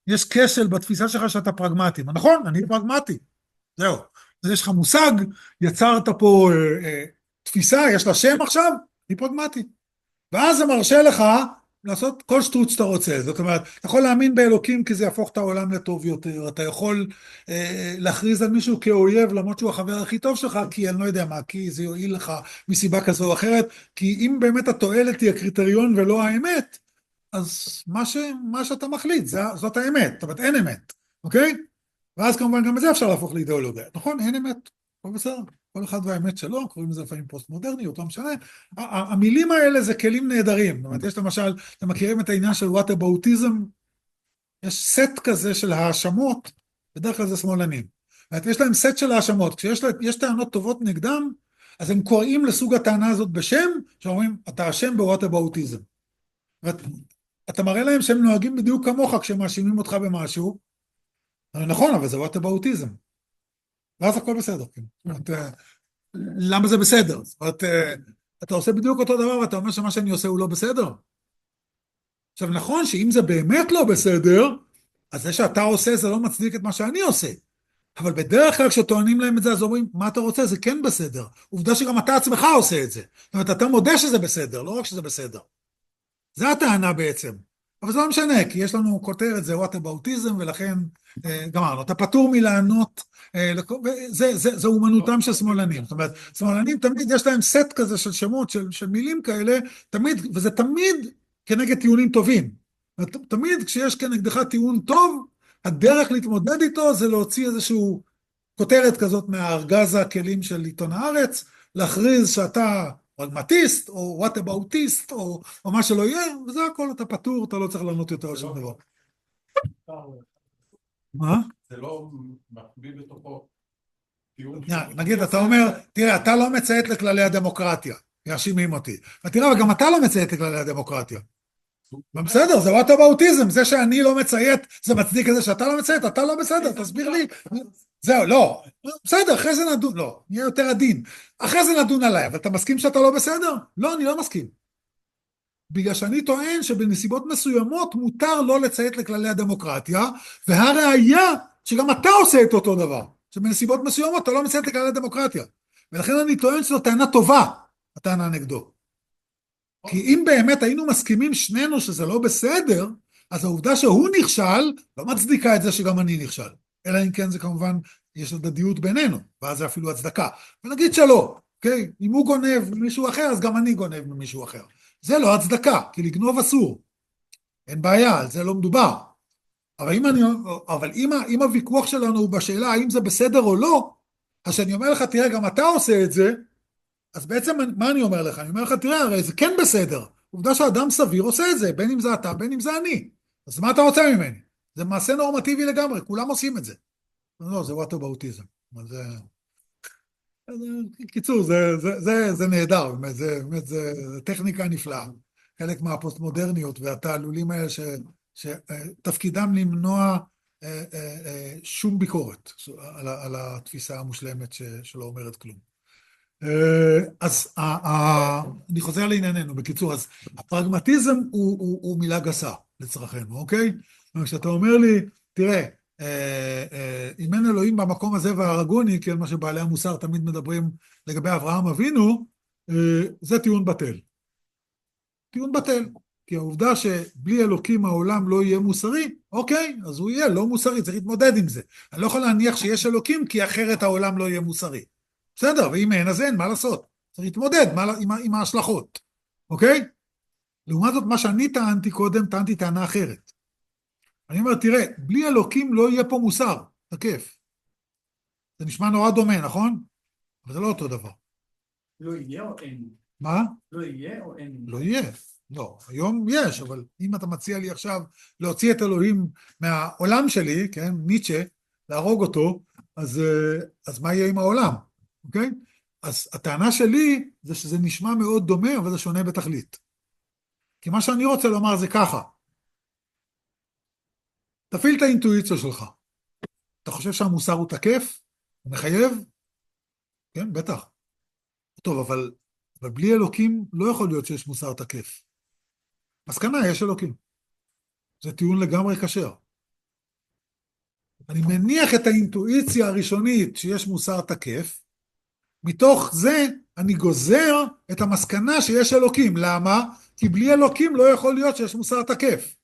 יש כשל בתפיסה שלך שאתה פרגמטי. נכון, אני פרגמטי. זהו. אז יש לך מושג, יצרת פה אה, אה, תפיסה, יש לה שם עכשיו, אני פרגמטי. ואז זה מרשה לך לעשות כל שטות שאתה רוצה. זאת אומרת, אתה יכול להאמין באלוקים כי זה יהפוך את העולם לטוב יותר, אתה יכול אה, להכריז על מישהו כאויב למרות שהוא החבר הכי טוב שלך, כי אני לא יודע מה, כי זה יועיל לך מסיבה כזו או אחרת, כי אם באמת התועלת היא הקריטריון ולא האמת, אז מה, ש, מה שאתה מחליט, זה, זאת האמת, זאת אומרת אין אמת, אוקיי? ואז כמובן גם את זה אפשר להפוך לאידיאולוגיה. נכון, אין אמת, הכל בסדר. כל אחד והאמת שלו, קוראים לזה לפעמים פוסט-מודרניות, לא משנה. המילים האלה זה כלים נהדרים. זאת אומרת, יש למשל, אתם מכירים את העניין של whataboutism? יש סט כזה של האשמות, בדרך כלל זה שמאלנים. זאת אומרת, יש להם סט של האשמות. כשיש טענות טובות נגדם, אז הם קוראים לסוג הטענה הזאת בשם, שאומרים, אתה אשם ב-whataboutism. אתה מראה להם שהם נוהגים בדיוק כמוך כשהם מאשימים אותך במשהו, נכון, אבל זה whataboutism. ואז הכל בסדר. כן. זאת אומרת, למה זה בסדר? זאת אומרת, אתה עושה בדיוק אותו דבר ואתה אומר שמה שאני עושה הוא לא בסדר. עכשיו נכון שאם זה באמת לא בסדר, אז זה שאתה עושה זה לא מצדיק את מה שאני עושה. אבל בדרך כלל כשטוענים להם את זה, אז אומרים, מה אתה רוצה? זה כן בסדר. עובדה שגם אתה עצמך עושה את זה. זאת אומרת, אתה מודה שזה בסדר, לא רק שזה בסדר. זה הטענה בעצם. אבל זה לא משנה, כי יש לנו כותרת, זה whataboutism, ולכן גמרנו. אתה פטור מלענות, זה, זה, זה אומנותם של שמאלנים. זאת אומרת, שמאלנים תמיד יש להם סט כזה של שמות, של, של מילים כאלה, תמיד, וזה תמיד כנגד טיעונים טובים. תמיד כשיש כנגדך טיעון טוב, הדרך להתמודד איתו זה להוציא איזשהו כותרת כזאת מהארגז הכלים של עיתון הארץ, להכריז שאתה פרגמטיסט, או וואטאבאוטיסט, או, או מה שלא יהיה, וזה הכל, אתה פטור, אתה לא צריך לענות יותר על שום דבר. מה? זה לא מקביל בתוכו. נגיד, אתה אומר, תראה, אתה לא מציית לכללי הדמוקרטיה, יאשימים אותי. ותראה, וגם אתה לא מציית לכללי הדמוקרטיה. בסדר, זה וואטאבאוטיזם, זה שאני לא מציית, זה מצדיק את זה שאתה לא מציית, אתה לא בסדר, תסביר לי. זהו, לא, בסדר, אחרי זה נדון, לא, נהיה יותר עדין. אחרי זה נדון עליי, אבל אתה מסכים שאתה לא בסדר? לא, אני לא מסכים. בגלל שאני טוען שבנסיבות מסוימות מותר לא לציית לכללי הדמוקרטיה, והראיה שגם אתה עושה את אותו דבר, שבנסיבות מסוימות אתה לא מציית לכללי הדמוקרטיה. ולכן אני טוען שזו טענה טובה, הטענה נגדו. כי אם באמת היינו מסכימים שנינו שזה לא בסדר, אז העובדה שהוא נכשל לא מצדיקה את זה שגם אני נכשל. אלא אם כן זה כמובן, יש הדדיות בינינו, ואז זה אפילו הצדקה. ונגיד שלא, אוקיי? אם הוא גונב ממישהו אחר, אז גם אני גונב ממישהו אחר. זה לא הצדקה, כי לגנוב אסור. אין בעיה, על זה לא מדובר. אבל אם, אני, אבל אם, אם הוויכוח שלנו הוא בשאלה האם זה בסדר או לא, אז שאני אומר לך, תראה, גם אתה עושה את זה, אז בעצם מה אני אומר לך? אני אומר לך, תראה, הרי זה כן בסדר. עובדה שאדם סביר עושה את זה, בין אם זה אתה, בין אם זה אני. אז מה אתה רוצה ממני? זה מעשה נורמטיבי לגמרי, כולם עושים את זה. לא, זה וואטאבאוטיזם. זה... קיצור, זה, זה, זה, זה נהדר, באמת, זה, באמת, זה, זה טכניקה נפלאה. חלק מהפוסט-מודרניות והתעלולים האלה ש, שתפקידם למנוע אה, אה, אה, שום ביקורת על, על התפיסה המושלמת ש, שלא אומרת כלום. אז אני חוזר לענייננו, בקיצור, אז הפרגמטיזם הוא, הוא, הוא מילה גסה לצרכנו, אוקיי? כשאתה אומר לי, תראה, אם אין אלוהים במקום הזה והרגוני, כי על מה שבעלי המוסר תמיד מדברים לגבי אברהם אבינו, זה טיעון בטל. טיעון בטל, כי העובדה שבלי אלוקים העולם לא יהיה מוסרי, אוקיי, אז הוא יהיה לא מוסרי, צריך להתמודד עם זה. אני לא יכול להניח שיש אלוקים, כי אחרת העולם לא יהיה מוסרי. בסדר, ואם אין, אז אין, מה לעשות? צריך להתמודד מה, עם, עם ההשלכות, אוקיי? לעומת זאת, מה שאני טענתי קודם, טענתי טענה אחרת. אני אומר, תראה, בלי אלוקים לא יהיה פה מוסר, תקף. זה נשמע נורא דומה, נכון? אבל זה לא אותו דבר. לא יהיה או אין? מה? לא יהיה או אין? לא יהיה. לא, היום יש, אבל אם אתה מציע לי עכשיו להוציא את אלוהים מהעולם שלי, כן, ניטשה, להרוג אותו, אז, אז מה יהיה עם העולם? אוקיי? אז הטענה שלי זה שזה נשמע מאוד דומה, אבל זה שונה בתכלית. כי מה שאני רוצה לומר זה ככה. תפעיל את האינטואיציה שלך. אתה חושב שהמוסר הוא תקף? הוא מחייב? כן, בטח. טוב, אבל, אבל בלי אלוקים לא יכול להיות שיש מוסר תקף. מסקנה, יש אלוקים. זה טיעון לגמרי כשר. אני מניח את האינטואיציה הראשונית שיש מוסר תקף, מתוך זה אני גוזר את המסקנה שיש אלוקים. למה? כי בלי אלוקים לא יכול להיות שיש מוסר תקף.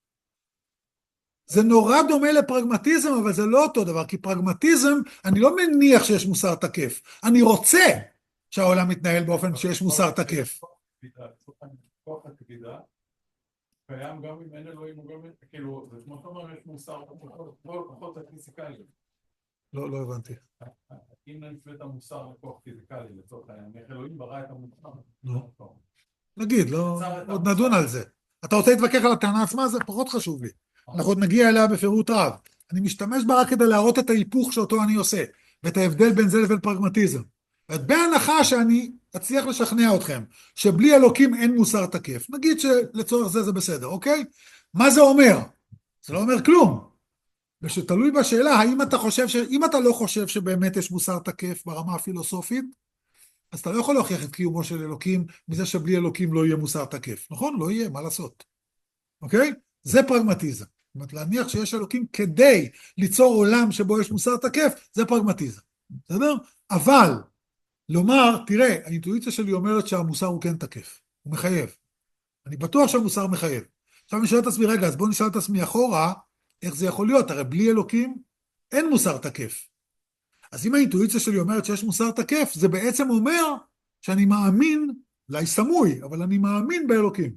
זה נורא דומה לפרגמטיזם, אבל זה לא אותו דבר, כי פרגמטיזם, אני לא מניח שיש מוסר תקף. אני רוצה שהעולם מתנהל באופן שיש מוסר תקף. כוח הכבידה קיים גם אם אין אלוהים, כאילו, זה כמו שאומר, יש מוסר כוחות הפיזיקליים. לא, לא הבנתי. אם נפלט המוסר לכוח פיזיקלי, לצורך העניין, איך אלוהים ברא את המוסר. לא. נגיד, לא, עוד נדון על זה. אתה רוצה להתווכח על הטענה עצמה? זה פחות חשוב לי. אנחנו עוד נגיע אליה בפירוט רב. אני משתמש בה רק כדי להראות את ההיפוך שאותו אני עושה, ואת ההבדל בין זה לבין פרגמטיזם. בהנחה שאני אצליח לשכנע אתכם, שבלי אלוקים אין מוסר תקף, נגיד שלצורך זה זה בסדר, אוקיי? מה זה אומר? זה לא אומר כלום. ושתלוי בשאלה, האם אתה חושב ש... אם אתה לא חושב שבאמת יש מוסר תקף ברמה הפילוסופית, אז אתה לא יכול להוכיח את קיומו של אלוקים, מזה שבלי אלוקים לא יהיה מוסר תקף. נכון? לא יהיה, מה לעשות? אוקיי? זה פרגמטיזם. זאת אומרת, להניח שיש אלוקים כדי ליצור עולם שבו יש מוסר תקף, זה פרגמטיזם. בסדר? אבל, לומר, תראה, האינטואיציה שלי אומרת שהמוסר הוא כן תקף. הוא מחייב. אני בטוח שהמוסר מחייב. עכשיו אני שואל את עצמי, רגע, אז בואו נשאל את עצמי אחורה, איך זה יכול להיות? הרי בלי אלוקים אין מוסר תקף. אז אם האינטואיציה שלי אומרת שיש מוסר תקף, זה בעצם אומר שאני מאמין, אולי סמוי, אבל אני מאמין באלוקים.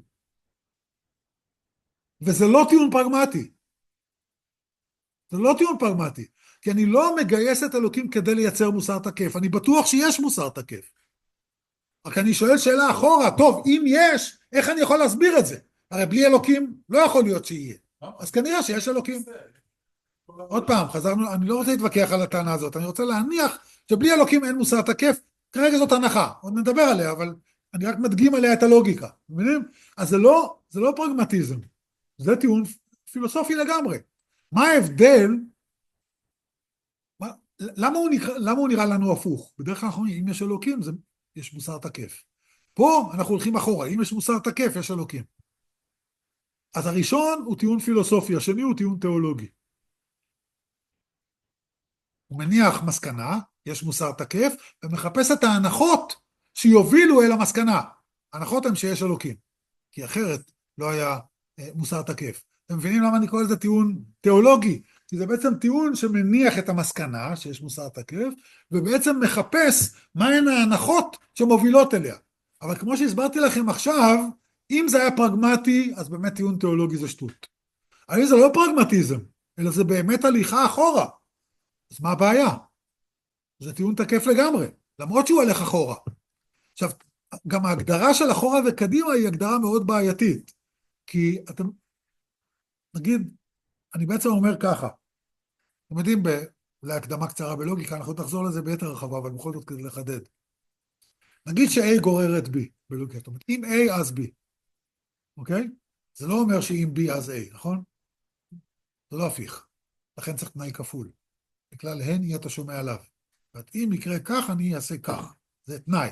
וזה לא טיעון פרגמטי. זה לא טיעון פרגמטי. כי אני לא מגייס את אלוקים כדי לייצר מוסר תקף. אני בטוח שיש מוסר תקף. רק אני שואל שאלה אחורה, טוב, אם יש, איך אני יכול להסביר את זה? הרי בלי אלוקים לא יכול להיות שיהיה. אז כנראה שיש אלוקים. עוד פעם, חזרנו, אני לא רוצה להתווכח על הטענה הזאת, אני רוצה להניח שבלי אלוקים אין מוסר תקף, כרגע זאת הנחה, עוד נדבר עליה, אבל אני רק מדגים עליה את הלוגיקה, מבינים? אז זה לא, זה לא פרגמטיזם, זה טיעון פילוסופי לגמרי. מה ההבדל? מה, למה, הוא נראה, למה הוא נראה לנו הפוך? בדרך כלל אנחנו, אם יש אלוקים, זה, יש מוסר תקף. פה אנחנו הולכים אחורה, אם יש מוסר תקף, יש אלוקים. אז הראשון הוא טיעון פילוסופי, השני הוא טיעון תיאולוגי. הוא מניח מסקנה, יש מוסר תקף, ומחפש את ההנחות שיובילו אל המסקנה. ההנחות הן שיש אלוקים, כי אחרת לא היה אה, מוסר תקף. אתם מבינים למה אני קורא לזה טיעון תיאולוגי? כי זה בעצם טיעון שמניח את המסקנה, שיש מוסר תקף, ובעצם מחפש מהן ההנחות שמובילות אליה. אבל כמו שהסברתי לכם עכשיו, אם זה היה פרגמטי, אז באמת טיעון תיאולוגי זה שטות. אבל זה לא פרגמטיזם, אלא זה באמת הליכה אחורה. אז מה הבעיה? זה טיעון תקף לגמרי, למרות שהוא הולך אחורה. עכשיו, גם ההגדרה של אחורה וקדימה היא הגדרה מאוד בעייתית, כי אתם, נגיד, אני בעצם אומר ככה, אתם יודעים, להקדמה קצרה בלוגיקה, אנחנו תחזור לזה ביתר רחבה, אבל בכל זאת כדי לחדד. נגיד ש-A גורר את B בלוגיקה, זאת אומרת, אם A אז B, אוקיי? זה לא אומר שאם B אז A, נכון? זה לא הפיך, לכן צריך תנאי כפול. בכלל הן יהיה אתה שומע עליו. ואם יקרה כך, אני אעשה כך. זה תנאי.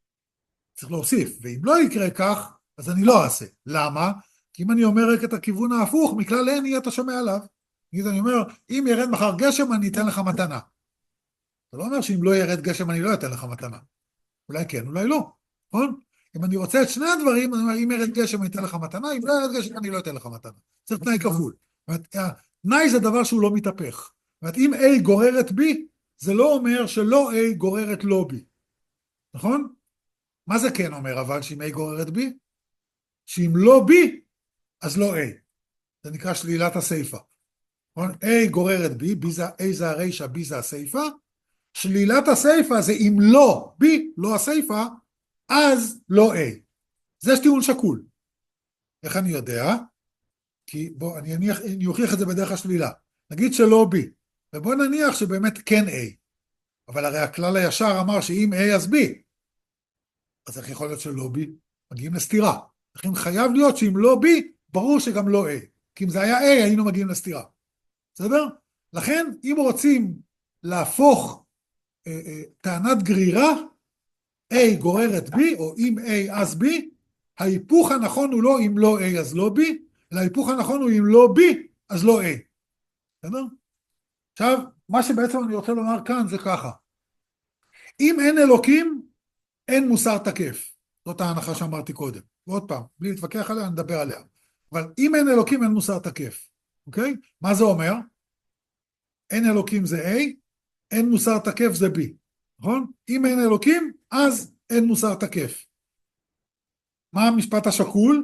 צריך להוסיף. ואם לא יקרה כך, אז אני לא אעשה. למה? כי אם אני אומר רק את הכיוון ההפוך, מכלל הן יהיה אתה שומע עליו. נגיד, אני אומר, אם ירד מחר גשם, אני אתן לך מתנה. זה לא אומר שאם לא ירד גשם, אני לא אתן לך מתנה. אולי כן, אולי לא. נכון? אם אני רוצה את שני הדברים, אני אומר, אם ירד גשם, אני אתן לך מתנה, אם לא ירד גשם, אני לא אתן לך מתנה. צריך תנאי כפול. תנאי זה דבר שהוא לא מתהפך. זאת אומרת, אם A גוררת B, זה לא אומר שלא A גוררת לא B. נכון? מה זה כן אומר, אבל שאם A גוררת B? שאם לא B, אז לא A. זה נקרא שלילת הסיפה. נכון? A גוררת B, B זה, A זה הרשע, B זה הסיפה. שלילת הסיפה זה אם לא B, לא הסיפה, אז לא A. זה טיעון שקול. איך אני יודע? כי בוא, אני, אניח, אני אוכיח את זה בדרך השלילה. נגיד שלא B. ובוא נניח שבאמת כן A, אבל הרי הכלל הישר אמר שאם A אז B, אז איך יכול להיות שלא B? מגיעים לסתירה. לכן חייב להיות שאם לא B, ברור שגם לא A, כי אם זה היה A, היינו מגיעים לסתירה. בסדר? לכן, אם רוצים להפוך אה, אה, טענת גרירה, A גוררת B, או אם A אז B, ההיפוך הנכון הוא לא אם לא A אז לא B, אלא ההיפוך הנכון הוא אם לא B, אז לא A. בסדר? עכשיו, מה שבעצם אני רוצה לומר כאן זה ככה. אם אין אלוקים, אין מוסר תקף. זאת ההנחה שאמרתי קודם. ועוד פעם, בלי להתווכח עליה, נדבר עליה. אבל אם אין אלוקים, אין מוסר תקף. אוקיי? מה זה אומר? אין אלוקים זה A, אין מוסר תקף זה B. נכון? אם אין אלוקים, אז אין מוסר תקף. מה המשפט השקול?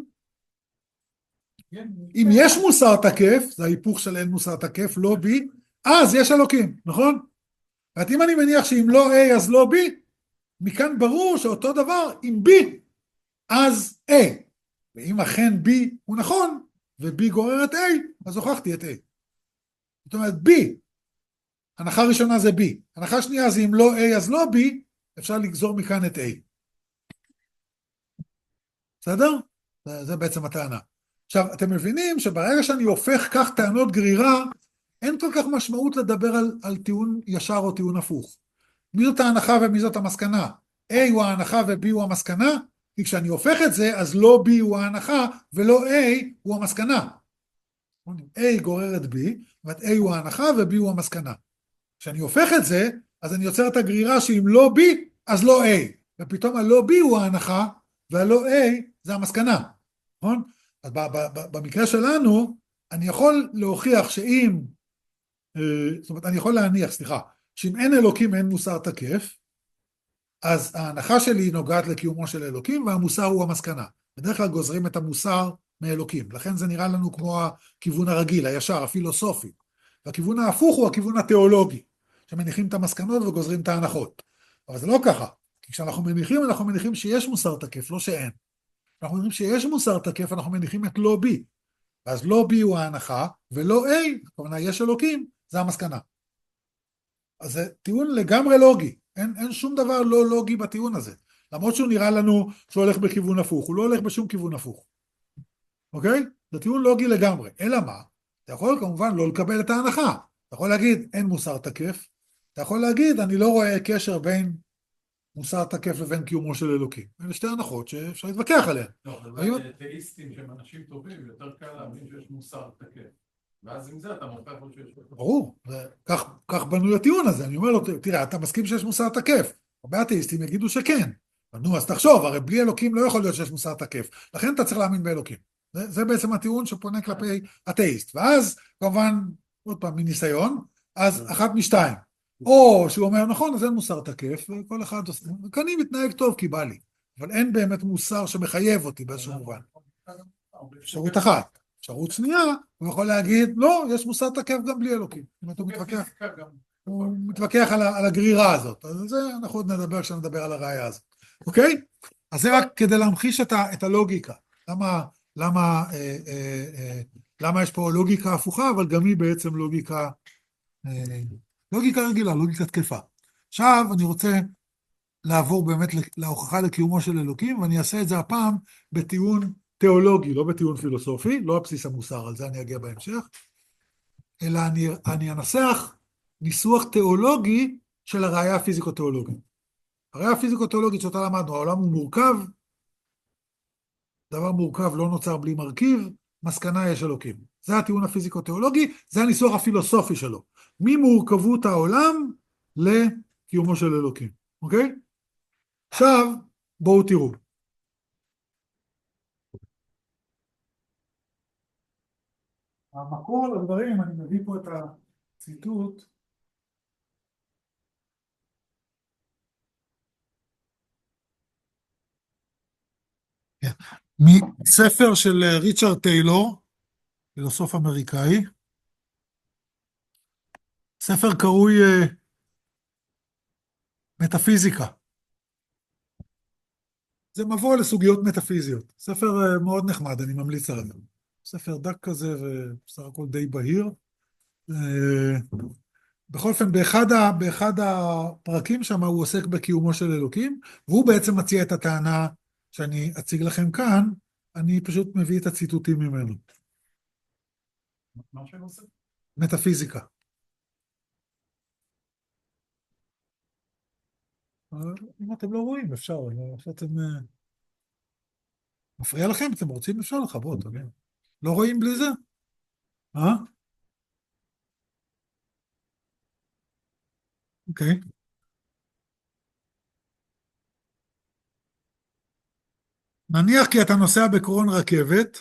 אם יש מוסר תקף, זה ההיפוך של אין מוסר תקף, לא B, אז יש אלוקים, נכון? ואת אם אני מניח שאם לא A אז לא B, מכאן ברור שאותו דבר עם B, אז A. ואם אכן B הוא נכון, ו-B גורר את A, אז הוכחתי את A. זאת אומרת, B, הנחה ראשונה זה B, הנחה שנייה זה אם לא A אז לא B, אפשר לגזור מכאן את A. בסדר? זה, זה בעצם הטענה. עכשיו, אתם מבינים שברגע שאני הופך כך טענות גרירה, אין כל כך משמעות לדבר על, על טיעון ישר או טיעון הפוך. מי זאת ההנחה ומי זאת המסקנה? A הוא ההנחה ו-B הוא המסקנה, כי כשאני הופך את זה, אז לא B הוא ההנחה ולא A הוא המסקנה. A גורר את B, ואת A הוא ההנחה ו-B הוא המסקנה. כשאני הופך את זה, אז אני יוצר את הגרירה שאם לא B, אז לא A. ופתאום הלא B הוא ההנחה, והלא A זה המסקנה. נכון? אז במקרה שלנו, אני יכול להוכיח שאם, זאת אומרת, אני יכול להניח, סליחה, שאם אין אלוקים אין מוסר תקף, אז ההנחה שלי נוגעת לקיומו של אלוקים, והמוסר הוא המסקנה. בדרך כלל גוזרים את המוסר מאלוקים. לכן זה נראה לנו כמו הכיוון הרגיל, הישר, הפילוסופי. והכיוון ההפוך הוא הכיוון התיאולוגי, שמניחים את המסקנות וגוזרים את ההנחות. אבל זה לא ככה. כי כשאנחנו מניחים, אנחנו מניחים שיש מוסר תקף, לא שאין. אנחנו מניחים שיש מוסר תקף, אנחנו מניחים את לא בי. ואז לא בי הוא ההנחה, ולא A, כלומר יש אלוקים, זה המסקנה. אז זה טיעון לגמרי לוגי. אין, אין שום דבר לא לוגי בטיעון הזה. למרות שהוא נראה לנו שהוא הולך בכיוון הפוך. הוא לא הולך בשום כיוון הפוך. אוקיי? זה טיעון לוגי לגמרי. אלא מה? אתה יכול כמובן לא לקבל את ההנחה. אתה יכול להגיד, אין מוסר תקף. אתה יכול להגיד, אני לא רואה קשר בין מוסר תקף לבין קיומו של אלוקים. אלה שתי הנחות שאפשר להתווכח עליהן. לא, אבל תאיסטים שהם אנשים טובים, יותר קל להאמין שיש מוסר תקף. ואז עם זה אתה מוכיח לו שיש... ברור, כך בנוי הטיעון הזה. אני אומר לו, תראה, אתה מסכים שיש מוסר תקף. הרבה אתאיסטים יגידו שכן. נו, אז תחשוב, הרי בלי אלוקים לא יכול להיות שיש מוסר תקף. לכן אתה צריך להאמין באלוקים. זה, זה בעצם הטיעון שפונה כלפי אתאיסט. ואז, כמובן, עוד פעם, מניסיון, אז אחת משתיים. או שהוא אומר, נכון, אז אין מוסר תקף, וכל אחד עושה, וכאן אני מתנהג טוב כי בא לי. אבל אין באמת מוסר שמחייב אותי באיזשהו מובן. אפשרות אחת. אפשרות שנייה, הוא יכול להגיד, לא, יש מוסר תקף גם בלי אלוקים. זאת אומרת, הוא מתווכח, הוא מתווכח על, על הגרירה הזאת. אז זה אנחנו עוד נדבר כשנדבר על הראייה הזאת. אוקיי? אז זה רק כדי להמחיש את, ה, את הלוגיקה. למה, למה, אה, אה, אה, למה יש פה לוגיקה הפוכה, אבל גם היא בעצם לוגיקה, אה, לוגיקה רגילה, לוגיקה תקפה. עכשיו אני רוצה לעבור באמת להוכחה לקיומו של אלוקים, ואני אעשה את זה הפעם בטיעון תיאולוגי, לא בטיעון פילוסופי, לא בבסיס המוסר, על זה אני אגיע בהמשך, אלא אני, אני אנסח ניסוח תיאולוגי של הראייה הפיזיקו-תיאולוגית. הראייה הפיזיקו-תיאולוגית שאותה למדנו, העולם הוא מורכב, דבר מורכב לא נוצר בלי מרכיב, מסקנה יש אלוקים. זה הטיעון הפיזיקו-תיאולוגי, זה הניסוח הפילוסופי שלו. ממורכבות העולם לקיומו של אלוקים. אוקיי? עכשיו, בואו תראו. המקור לדברים, אני מביא פה את הציטוט. מספר של ריצ'רד טיילור, פילוסוף אמריקאי. ספר קרוי מטאפיזיקה. זה מבוא לסוגיות מטאפיזיות. ספר מאוד נחמד, אני ממליץ עליו. ספר דק כזה ובסך הכל די בהיר. בכל אופן, באחד, ה, באחד הפרקים שם הוא עוסק בקיומו של אלוקים, והוא בעצם מציע את הטענה שאני אציג לכם כאן, אני פשוט מביא את הציטוטים ממנו. מה שהם עושים? מטאפיזיקה. אם אתם לא רואים, אפשר, אפשר אתם... מפריע לכם? אתם רוצים? אפשר לכבות, אוקיי? לא רואים בלי זה? אה? אוקיי. נניח כי אתה נוסע בקרון רכבת,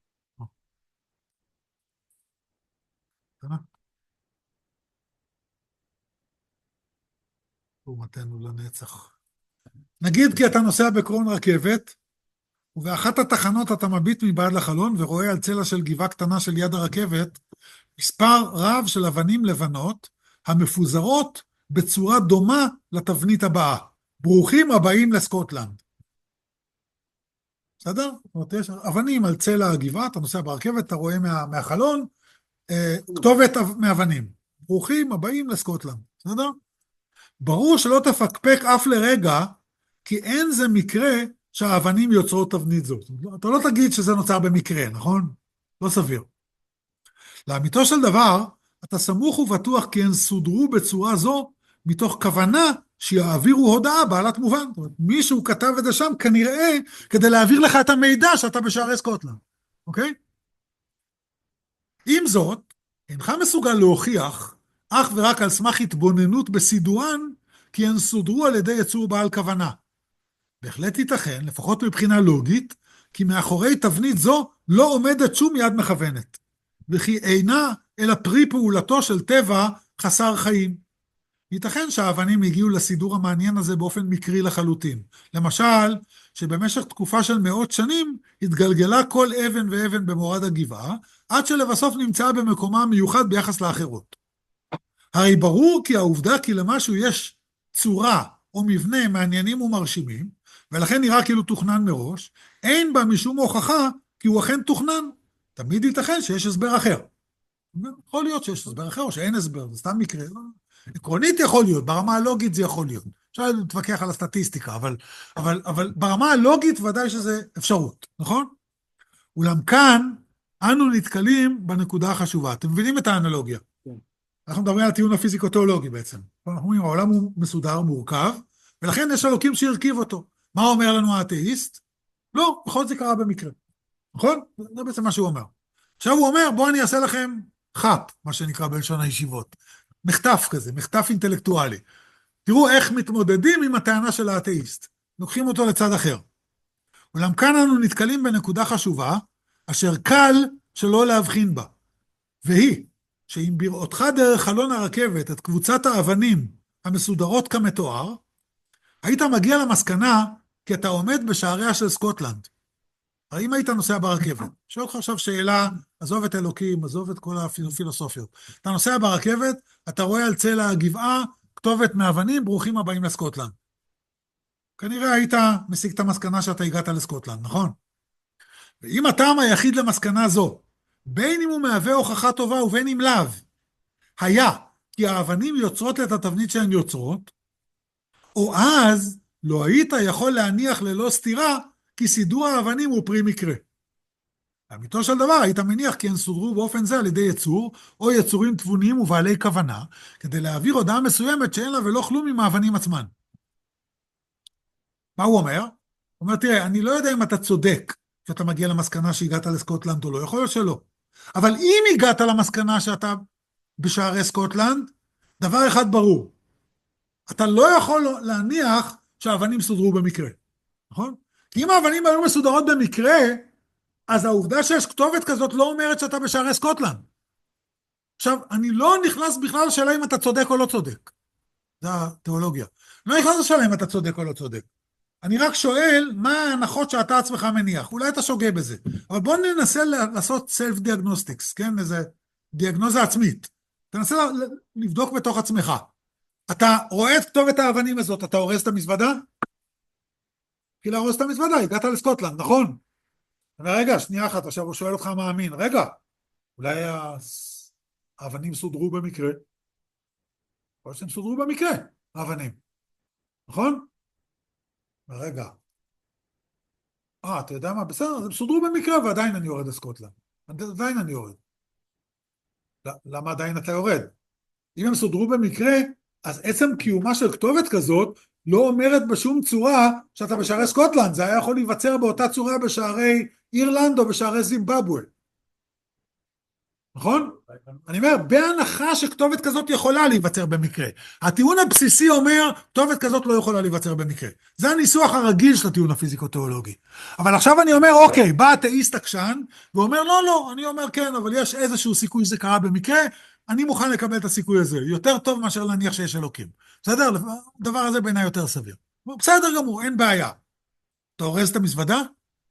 תרומתנו לנצח. נגיד כי אתה נוסע בקרון רכבת, ובאחת התחנות אתה מביט מבעד לחלון ורואה על צלע של גבעה קטנה של יד הרכבת מספר רב של אבנים לבנות המפוזרות בצורה דומה לתבנית הבאה. ברוכים הבאים לסקוטלנד. בסדר? זאת אומרת, יש אבנים על צלע הגבעה, אתה נוסע ברכבת, אתה רואה מה, מהחלון, אה, כתובת מאבנים. ברוכים הבאים לסקוטלנד. בסדר? ברור שלא תפקפק אף לרגע, כי אין זה מקרה שהאבנים יוצרות תבנית זאת. אתה לא תגיד שזה נוצר במקרה, נכון? לא סביר. לאמיתו של דבר, אתה סמוך ובטוח כי הן סודרו בצורה זו, מתוך כוונה שיעבירו הודעה בעלת מובן. זאת אומרת, מישהו כתב את זה שם כנראה כדי להעביר לך את המידע שאתה בשערי סקוטלנד. אוקיי? עם זאת, אינך מסוגל להוכיח אך ורק על סמך התבוננות בסידורן, כי הן סודרו על ידי יצור בעל כוונה. בהחלט ייתכן, לפחות מבחינה לוגית, כי מאחורי תבנית זו לא עומדת שום יד מכוונת, וכי אינה אלא פרי פעולתו של טבע חסר חיים. ייתכן שהאבנים הגיעו לסידור המעניין הזה באופן מקרי לחלוטין. למשל, שבמשך תקופה של מאות שנים התגלגלה כל אבן ואבן במורד הגבעה, עד שלבסוף נמצאה במקומה מיוחד ביחס לאחרות. הרי ברור כי העובדה כי למשהו יש צורה או מבנה מעניינים ומרשימים, ולכן נראה כאילו תוכנן מראש, אין בה משום הוכחה כי הוא אכן תוכנן. תמיד ייתכן שיש הסבר אחר. יכול להיות שיש הסבר אחר או שאין הסבר, זה סתם מקרה. עקרונית יכול להיות, ברמה הלוגית זה יכול להיות. אפשר להתווכח על הסטטיסטיקה, אבל, אבל, אבל ברמה הלוגית ודאי שזה אפשרות, נכון? אולם כאן אנו נתקלים בנקודה החשובה. אתם מבינים את האנלוגיה? כן. אנחנו מדברים על הטיעון הפיזיקו-תיאולוגי בעצם. אנחנו אומרים, העולם הוא מסודר, מורכב, ולכן יש אלוקים שהרכיב אותו. מה אומר לנו האתאיסט? לא, בכל זה קרה במקרה. נכון? זה בעצם מה שהוא אומר. עכשיו הוא אומר, בואו אני אעשה לכם חאפ, מה שנקרא בלשון הישיבות. מחטף כזה, מחטף אינטלקטואלי. תראו איך מתמודדים עם הטענה של האתאיסט. לוקחים אותו לצד אחר. אולם כאן אנו נתקלים בנקודה חשובה, אשר קל שלא להבחין בה. והיא, שאם בראותך דרך חלון הרכבת את קבוצת האבנים המסודרות כמתואר, היית מגיע למסקנה כי אתה עומד בשעריה של סקוטלנד. הרי אם היית נוסע ברכבת, שואל לך עכשיו שאלה, עזוב את אלוקים, עזוב את כל הפילוסופיות. אתה נוסע ברכבת, אתה רואה על צלע הגבעה, כתובת מאבנים, ברוכים הבאים לסקוטלנד. כנראה היית מסיק את המסקנה שאתה הגעת לסקוטלנד, נכון? ואם הטעם היחיד למסקנה זו, בין אם הוא מהווה הוכחה טובה ובין אם לאו, היה כי האבנים יוצרות את התבנית שהן יוצרות, או אז לא היית יכול להניח ללא סתירה כי סידור האבנים הוא פרי מקרה. לאמיתו של דבר היית מניח כי הן סודרו באופן זה על ידי יצור או יצורים תבוניים ובעלי כוונה, כדי להעביר הודעה מסוימת שאין לה ולא כלום עם האבנים עצמן. מה הוא אומר? הוא אומר, תראה, אני לא יודע אם אתה צודק שאתה מגיע למסקנה שהגעת לסקוטלנד או לא, יכול להיות שלא. אבל אם הגעת למסקנה שאתה בשערי סקוטלנד, דבר אחד ברור, אתה לא יכול להניח שהאבנים סודרו במקרה, נכון? כי אם האבנים היו מסודרות במקרה, אז העובדה שיש כתובת כזאת לא אומרת שאתה בשערי סקוטלנד. עכשיו, אני לא נכנס בכלל לשאלה אם אתה צודק או לא צודק. זה התיאולוגיה. לא נכנס לשאלה אם אתה צודק או לא צודק. אני רק שואל מה ההנחות שאתה עצמך מניח. אולי אתה שוגה בזה. אבל בוא ננסה לעשות self diagnostics, כן? איזה דיאגנוזה עצמית. תנסה לבדוק בתוך עצמך. אתה רואה את כתובת האבנים הזאת, אתה הורס את המזוודה? כי להרוס את המזוודה, הגעת לסקוטלנד, נכון? רגע, שנייה אחת, עכשיו הוא שואל אותך מאמין. רגע, אולי האבנים סודרו במקרה? או שהם סודרו במקרה, האבנים. נכון? רגע. אה, אתה יודע מה? בסדר, הם סודרו במקרה ועדיין אני יורד לסקוטלנד. עדיין אני יורד. למה עדיין אתה יורד? אם הם סודרו במקרה, אז עצם קיומה של כתובת כזאת לא אומרת בשום צורה שאתה בשערי סקוטלנד. זה היה יכול להיווצר באותה צורה בשערי אירלנד או בשערי זימבבואה. נכון? אני אומר, בהנחה שכתובת כזאת יכולה להיווצר במקרה. הטיעון הבסיסי אומר, כתובת כזאת לא יכולה להיווצר במקרה. זה הניסוח הרגיל של הטיעון הפיזיקו-תיאולוגי. אבל עכשיו אני אומר, אוקיי, בא אתאיסט עקשן, ואומר, לא, לא, אני אומר כן, אבל יש איזשהו סיכוי שזה קרה במקרה, אני מוכן לקבל את הסיכוי הזה. יותר טוב מאשר להניח שיש אלוקים. בסדר? הדבר הזה בעיניי יותר סביר. בסדר גמור, אין בעיה. אתה הורס את המזוודה?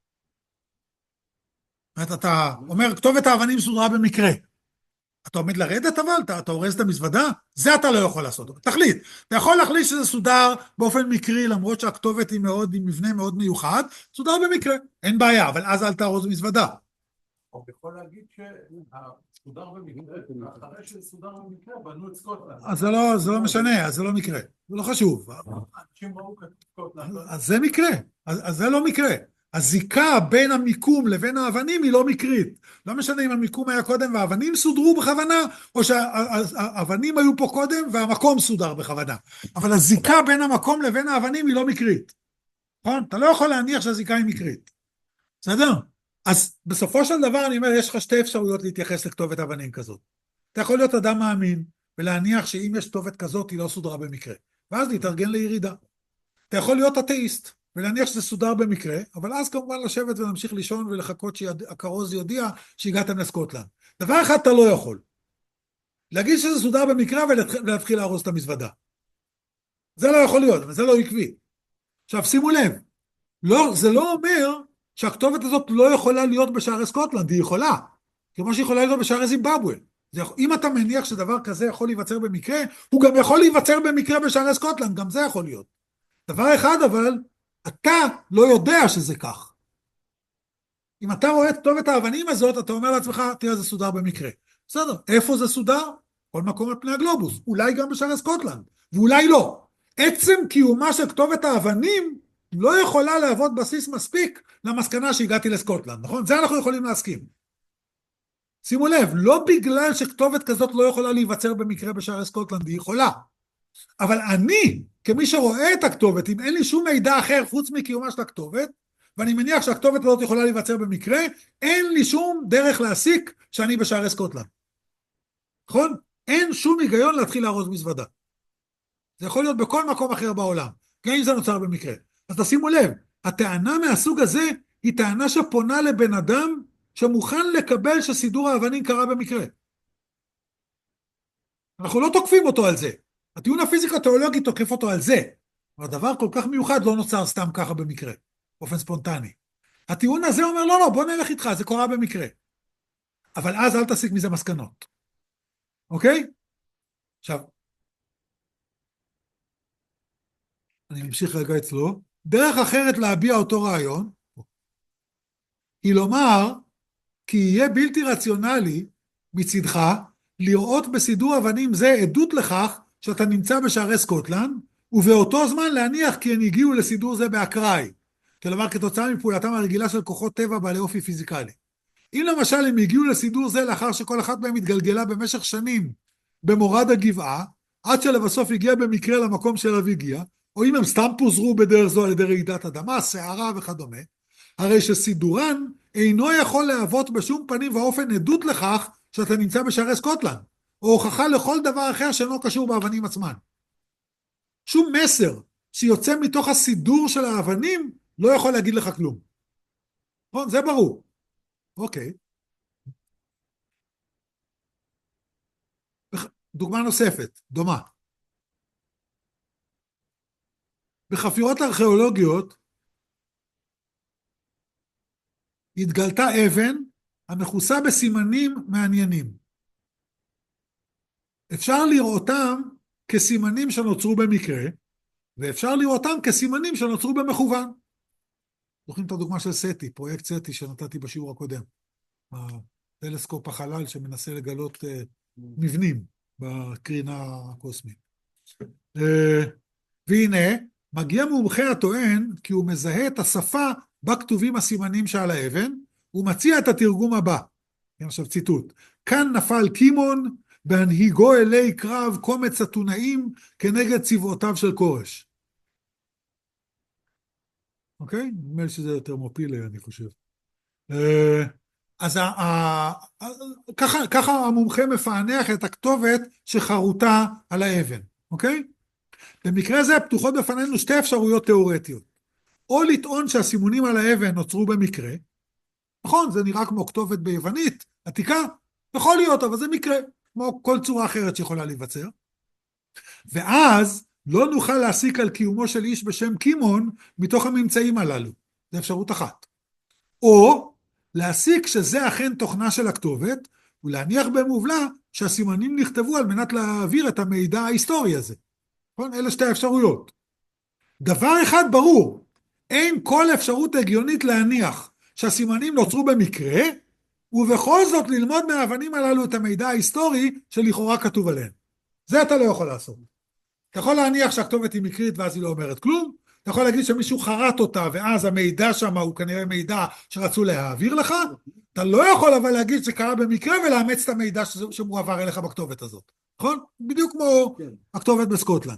אתה אומר, כתובת האבנים סודרה במקרה. אתה עומד לרדת אבל, אתה, אתה הורס את המזוודה? זה אתה לא יכול לעשות. תחליט. אתה יכול להחליט שזה סודר באופן מקרי, למרות שהכתובת היא מאוד, עם מבנה מאוד מיוחד, סודר במקרה. אין בעיה, אבל אז אל תהרוס מזוודה. הוא יכול להגיד שסודר במקרה, ואחרי שסודר במקרה, בנו את סקוטלנד. אז זה לא, זה לא משנה, אז זה לא מקרה. זה לא חשוב. אנשים ראו כתוב סקוטלנד. אז זה מקרה. אז, אז זה לא מקרה. הזיקה בין המיקום לבין האבנים היא לא מקרית. לא משנה אם המיקום היה קודם והאבנים סודרו בכוונה, או שהאבנים היו פה קודם והמקום סודר בכוונה. אבל הזיקה בין המקום לבין האבנים היא לא מקרית. נכון? אתה לא יכול להניח שהזיקה היא מקרית. בסדר? אז בסופו של דבר אני אומר, יש לך שתי אפשרויות להתייחס לכתובת אבנים כזאת. אתה יכול להיות אדם מאמין, ולהניח שאם יש כתובת כזאת היא לא סודרה במקרה. ואז להתארגן לירידה. אתה יכול להיות אתאיסט, ולהניח שזה סודר במקרה, אבל אז כמובן לשבת ולהמשיך לישון ולחכות שהכרוז יודיע שהגעתם לסקוטלנד. דבר אחד אתה לא יכול. להגיד שזה סודר במקרה ולהתחיל להרוס את המזוודה. זה לא יכול להיות, אבל זה לא עקבי. עכשיו שימו לב, לא, זה לא אומר שהכתובת הזאת לא יכולה להיות בשערי סקוטלנד, היא יכולה. כמו שהיא יכולה להיות בשערי זימבבואה. אם אתה מניח שדבר כזה יכול להיווצר במקרה, הוא גם יכול להיווצר במקרה בשערי סקוטלנד, גם זה יכול להיות. דבר אחד אבל, אתה לא יודע שזה כך. אם אתה רואה את כתובת האבנים הזאת, אתה אומר לעצמך, תראה, זה סודר במקרה. בסדר, איפה זה סודר? כל מקום על פני הגלובוס, אולי גם בשערי סקוטלנד, ואולי לא. עצם קיומה של כתובת האבנים, לא יכולה להוות בסיס מספיק למסקנה שהגעתי לסקוטלנד, נכון? זה אנחנו יכולים להסכים. שימו לב, לא בגלל שכתובת כזאת לא יכולה להיווצר במקרה בשערי סקוטלנד, היא יכולה. אבל אני, כמי שרואה את הכתובת, אם אין לי שום מידע אחר חוץ מקיומה של הכתובת, ואני מניח שהכתובת הזאת יכולה להיווצר במקרה, אין לי שום דרך להסיק שאני בשערי סקוטלנד. נכון? אין שום היגיון להתחיל להרוס מזוודה. זה יכול להיות בכל מקום אחר בעולם, גם אם זה נוצר במקרה. אז תשימו לב, הטענה מהסוג הזה היא טענה שפונה לבן אדם שמוכן לקבל שסידור האבנים קרה במקרה. אנחנו לא תוקפים אותו על זה. הטיעון הפיזיקו-תיאולוגי תוקף אותו על זה. אבל דבר כל כך מיוחד לא נוצר סתם ככה במקרה, באופן ספונטני. הטיעון הזה אומר, לא, לא, בוא נלך איתך, זה קורה במקרה. אבל אז אל תסיק מזה מסקנות. אוקיי? עכשיו, אני ממשיך רגע אצלו. דרך אחרת להביע אותו רעיון, היא לומר, כי יהיה בלתי רציונלי מצדך, לראות בסידור אבנים זה עדות לכך, שאתה נמצא בשערי סקוטלנד, ובאותו זמן להניח כי הם הגיעו לסידור זה באקראי. כלומר, כתוצאה מפעולתם הרגילה של כוחות טבע בעלי אופי פיזיקלי. אם למשל הם הגיעו לסידור זה לאחר שכל אחת מהם התגלגלה במשך שנים במורד הגבעה, עד שלבסוף הגיע במקרה למקום שאליו הגיע, או אם הם סתם פוזרו בדרך זו על ידי רעידת אדמה, שערה וכדומה, הרי שסידורן אינו יכול להוות בשום פנים ואופן עדות לכך שאתה נמצא בשערי סקוטלנד, או הוכחה לכל דבר אחר שאינו קשור באבנים עצמן. שום מסר שיוצא מתוך הסידור של האבנים לא יכול להגיד לך כלום. זה ברור. אוקיי. דוגמה נוספת, דומה. בחפירות ארכיאולוגיות התגלתה אבן המכוסה בסימנים מעניינים. אפשר לראותם כסימנים שנוצרו במקרה, ואפשר לראותם כסימנים שנוצרו במכוון. זוכרים את הדוגמה של סטי, פרויקט סטי שנתתי בשיעור הקודם. הטלסקופ החלל שמנסה לגלות uh, מבנים בקרינה הקוסמית. Uh, והנה, מגיע מומחה הטוען כי הוא מזהה את השפה בה כתובים הסימנים שעל האבן, הוא מציע את התרגום הבא. עכשיו ציטוט. כאן נפל קימון, בהנהיגו אלי קרב קומץ אתונאים כנגד צבאותיו של כורש. אוקיי? נדמה לי שזה יותר מופילה, אני חושב. אז ה, ה, ככה, ככה המומחה מפענח את הכתובת שחרוטה על האבן, אוקיי? במקרה זה פתוחות בפנינו שתי אפשרויות תיאורטיות. או לטעון שהסימונים על האבן נוצרו במקרה, נכון, זה נראה כמו כתובת ביוונית, עתיקה, יכול להיות, אבל זה מקרה, כמו כל צורה אחרת שיכולה להיווצר. ואז לא נוכל להסיק על קיומו של איש בשם קימון מתוך הממצאים הללו. זו אפשרות אחת. או להסיק שזה אכן תוכנה של הכתובת, ולהניח במובלע שהסימנים נכתבו על מנת להעביר את המידע ההיסטורי הזה. נכון? אלה שתי האפשרויות. דבר אחד ברור, אין כל אפשרות הגיונית להניח שהסימנים נוצרו במקרה, ובכל זאת ללמוד מהאבנים הללו את המידע ההיסטורי שלכאורה כתוב עליהן. זה אתה לא יכול לעשות. אתה יכול להניח שהכתובת היא מקרית ואז היא לא אומרת כלום, אתה יכול להגיד שמישהו חרט אותה ואז המידע שם הוא כנראה מידע שרצו להעביר לך, אתה לא יכול אבל להגיד שקרה במקרה ולאמץ את המידע שמועבר אליך בכתובת הזאת, נכון? בדיוק כמו כן. הכתובת בסקוטלנד.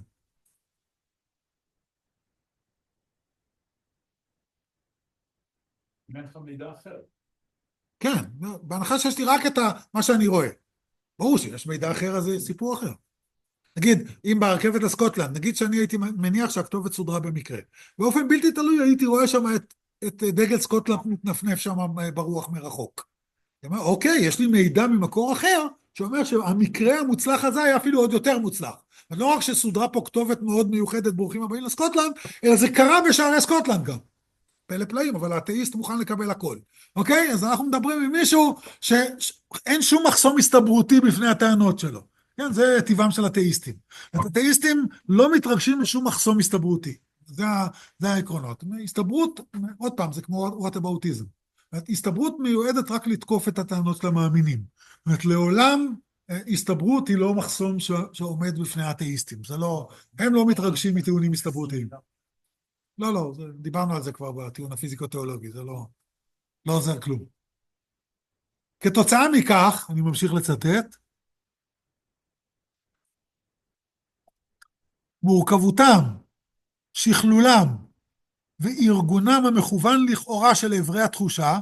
אם אין לך מידע אחר. כן, בהנחה שיש לי רק את מה שאני רואה. ברור שיש מידע אחר, אז זה סיפור אחר. נגיד, אם ברכבת לסקוטלנד, נגיד שאני הייתי מניח שהכתובת סודרה במקרה. באופן בלתי תלוי הייתי רואה שם את, את דגל סקוטלנד מתנפנף שם ברוח מרחוק. אומר, אוקיי, יש לי מידע ממקור אחר, שאומר שהמקרה המוצלח הזה היה אפילו עוד יותר מוצלח. ולא רק שסודרה פה כתובת מאוד מיוחדת ברוכים הבאים לסקוטלנד, אלא זה קרה בשערי סקוטלנד גם. פלא פלאים, אבל האתאיסט מוכן לקבל הכל. אוקיי? אז אנחנו מדברים עם מישהו שאין שום מחסום הסתברותי בפני הטענות שלו. כן, זה טבעם של אתאיסטים. אתאיסטים לא מתרגשים משום מחסום הסתברותי. זה, זה העקרונות. הסתברות, עוד פעם, זה כמו whataboutism. הסתברות מיועדת רק לתקוף את הטענות של המאמינים. זאת אומרת, לעולם הסתברות היא לא מחסום ש, שעומד בפני האתאיסטים. זה לא, הם לא מתרגשים מטיעונים הסתברותיים. לא, לא, זה, דיברנו על זה כבר בטיעון הפיזיקו-תיאולוגי, זה לא, לא עוזר כלום. כתוצאה מכך, אני ממשיך לצטט, מורכבותם, שכלולם וארגונם המכוון לכאורה של עברי התחושה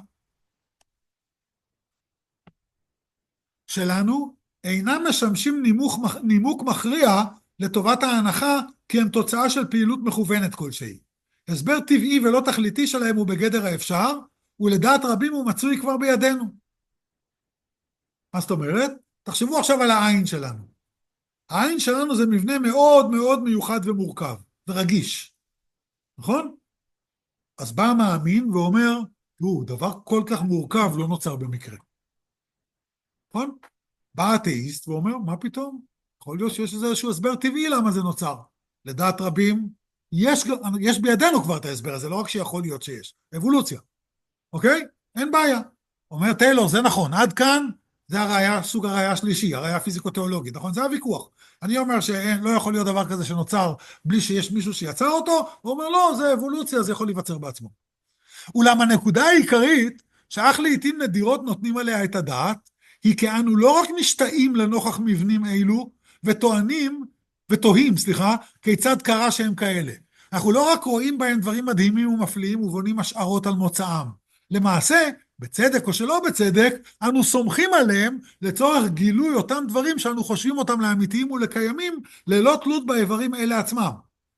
שלנו אינם משמשים נימוק, נימוק מכריע לטובת ההנחה כי הם תוצאה של פעילות מכוונת כלשהי. הסבר טבעי ולא תכליתי שלהם הוא בגדר האפשר, ולדעת רבים הוא מצוי כבר בידינו. מה זאת אומרת? תחשבו עכשיו על העין שלנו. העין שלנו זה מבנה מאוד מאוד מיוחד ומורכב, ורגיש. נכון? אז בא המאמין ואומר, הוא, דבר כל כך מורכב לא נוצר במקרה. נכון? בא האתאיסט ואומר, מה פתאום? יכול להיות שיש איזשהו הסבר טבעי למה זה נוצר. לדעת רבים, יש, יש בידינו כבר את ההסבר הזה, לא רק שיכול להיות שיש. אבולוציה. אוקיי? אין בעיה. אומר טיילור, זה נכון, עד כאן, זה הראיה, סוג הראיה השלישי, הראיה הפיזיקו-תיאולוגית, נכון? זה הוויכוח. אני אומר שלא יכול להיות דבר כזה שנוצר בלי שיש מישהו שיצר אותו, הוא אומר, לא, זה אבולוציה, זה יכול להיווצר בעצמו. אולם הנקודה העיקרית, שאך לעתים נדירות נותנים עליה את הדעת, היא כי אנו לא רק משתאים לנוכח מבנים אילו, וטוענים, ותוהים, סליחה, כיצד קרה שהם כאלה. אנחנו לא רק רואים בהם דברים מדהימים ומפליאים ובונים השערות על מוצאם. למעשה, בצדק או שלא בצדק, אנו סומכים עליהם לצורך גילוי אותם דברים שאנו חושבים אותם לאמיתיים ולקיימים, ללא תלות באיברים אלה עצמם.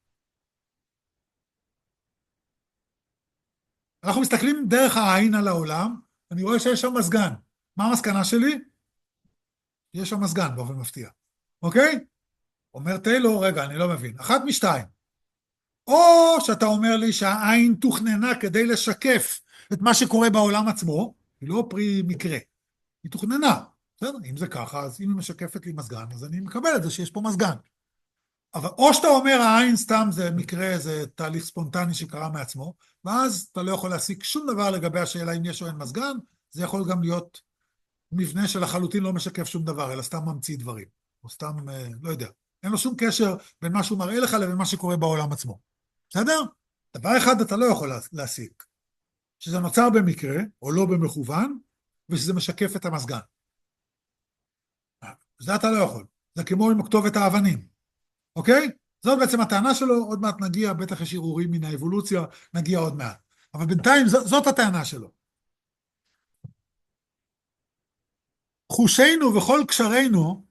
אנחנו מסתכלים דרך העין על העולם, אני רואה שיש שם מזגן. מה המסקנה שלי? יש שם מזגן באופן מפתיע. אוקיי? אומר טיילור, רגע, אני לא מבין. אחת משתיים. או שאתה אומר לי שהעין תוכננה כדי לשקף את מה שקורה בעולם עצמו, היא לא פרי מקרה, היא תוכננה. בסדר? אם זה ככה, אז אם היא משקפת לי מזגן, אז אני מקבל את זה שיש פה מזגן. אבל או שאתה אומר העין סתם זה מקרה, זה תהליך ספונטני שקרה מעצמו, ואז אתה לא יכול להסיק שום דבר לגבי השאלה אם יש או אין מזגן, זה יכול גם להיות מבנה שלחלוטין לא משקף שום דבר, אלא סתם ממציא דברים, או סתם, לא יודע. אין לו שום קשר בין מה שהוא מראה לך לבין מה שקורה בעולם עצמו. בסדר? דבר אחד אתה לא יכול להסיק, שזה נוצר במקרה, או לא במכוון, ושזה משקף את המזגן. זה אתה לא יכול. זה כמו עם כתובת האבנים. אוקיי? זאת בעצם הטענה שלו, עוד מעט נגיע, בטח יש ערעורים מן האבולוציה, נגיע עוד מעט. אבל בינתיים זאת, זאת הטענה שלו. חושינו וכל קשרינו,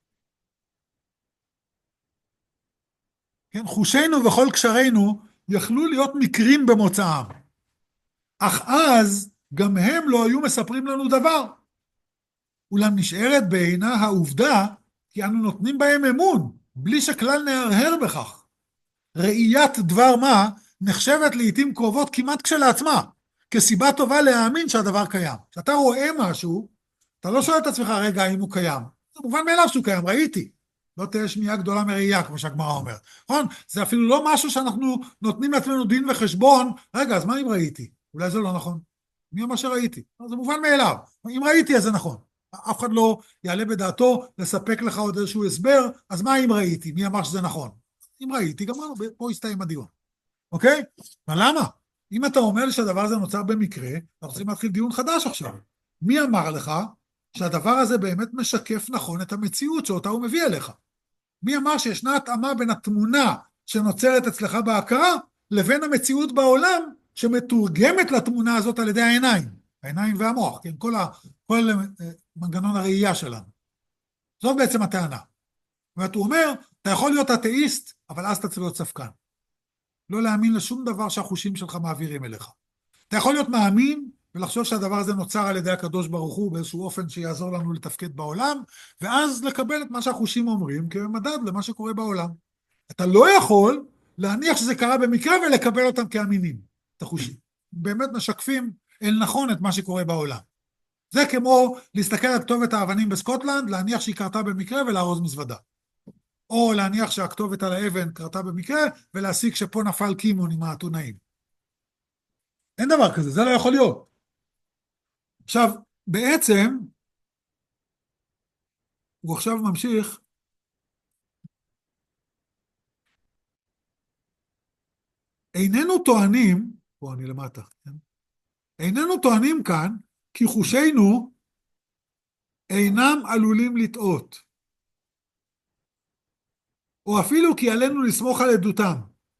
כן, חושינו וכל קשרינו יכלו להיות מקרים במוצאם, אך אז גם הם לא היו מספרים לנו דבר. אולם נשארת בעינה העובדה כי אנו נותנים בהם אמון, בלי שכלל נהרהר בכך. ראיית דבר מה נחשבת לעתים קרובות כמעט כשלעצמה, כסיבה טובה להאמין שהדבר קיים. כשאתה רואה משהו, אתה לא שואל את עצמך, רגע, האם הוא קיים. זה מובן מאליו שהוא קיים, ראיתי. לא תהיה שמיעה גדולה מראייה, כמו שהגמרא אומרת. נכון? זה אפילו לא משהו שאנחנו נותנים לעצמנו דין וחשבון, רגע, אז מה אם ראיתי? אולי זה לא נכון. מי אמר שראיתי? זה מובן מאליו. אם ראיתי, אז זה נכון. אף אחד לא יעלה בדעתו לספק לך עוד איזשהו הסבר, אז מה אם ראיתי? מי אמר שזה נכון? אם ראיתי, גמרנו, פה יסתיים הדיון. אוקיי? אבל למה? אם אתה אומר שהדבר הזה נוצר במקרה, אנחנו צריכים להתחיל דיון חדש עכשיו. מי אמר לך שהדבר הזה באמת משקף נכון את המציאות שאותה הוא מביא אליך? מי אמר שישנה התאמה בין התמונה שנוצרת אצלך בהכרה, לבין המציאות בעולם שמתורגמת לתמונה הזאת על ידי העיניים, העיניים והמוח, כן? כל, ה, כל מנגנון הראייה שלנו. זאת בעצם הטענה. ואת הוא אומר, אתה יכול להיות אתאיסט, אבל אז אתה צריך להיות ספקן. לא להאמין לשום דבר שהחושים שלך מעבירים אליך. אתה יכול להיות מאמין ולחשוב שהדבר הזה נוצר על ידי הקדוש ברוך הוא באיזשהו אופן שיעזור לנו לתפקד בעולם, ואז לקבל את מה שהחושים אומרים כמדד למה שקורה בעולם. אתה לא יכול להניח שזה קרה במקרה ולקבל אותם כאמינים, את החושים. באמת משקפים אל נכון את מה שקורה בעולם. זה כמו להסתכל על כתובת האבנים בסקוטלנד, להניח שהיא קרתה במקרה ולארוז מזוודה. או להניח שהכתובת על האבן קרתה במקרה, ולהסיק שפה נפל קימון עם האתונאים. אין דבר כזה, זה לא יכול להיות. עכשיו, בעצם, הוא עכשיו ממשיך, איננו טוענים, פה אני למטה, כן? איננו טוענים כאן, כי חושינו אינם עלולים לטעות. או אפילו כי עלינו לסמוך על עדותם.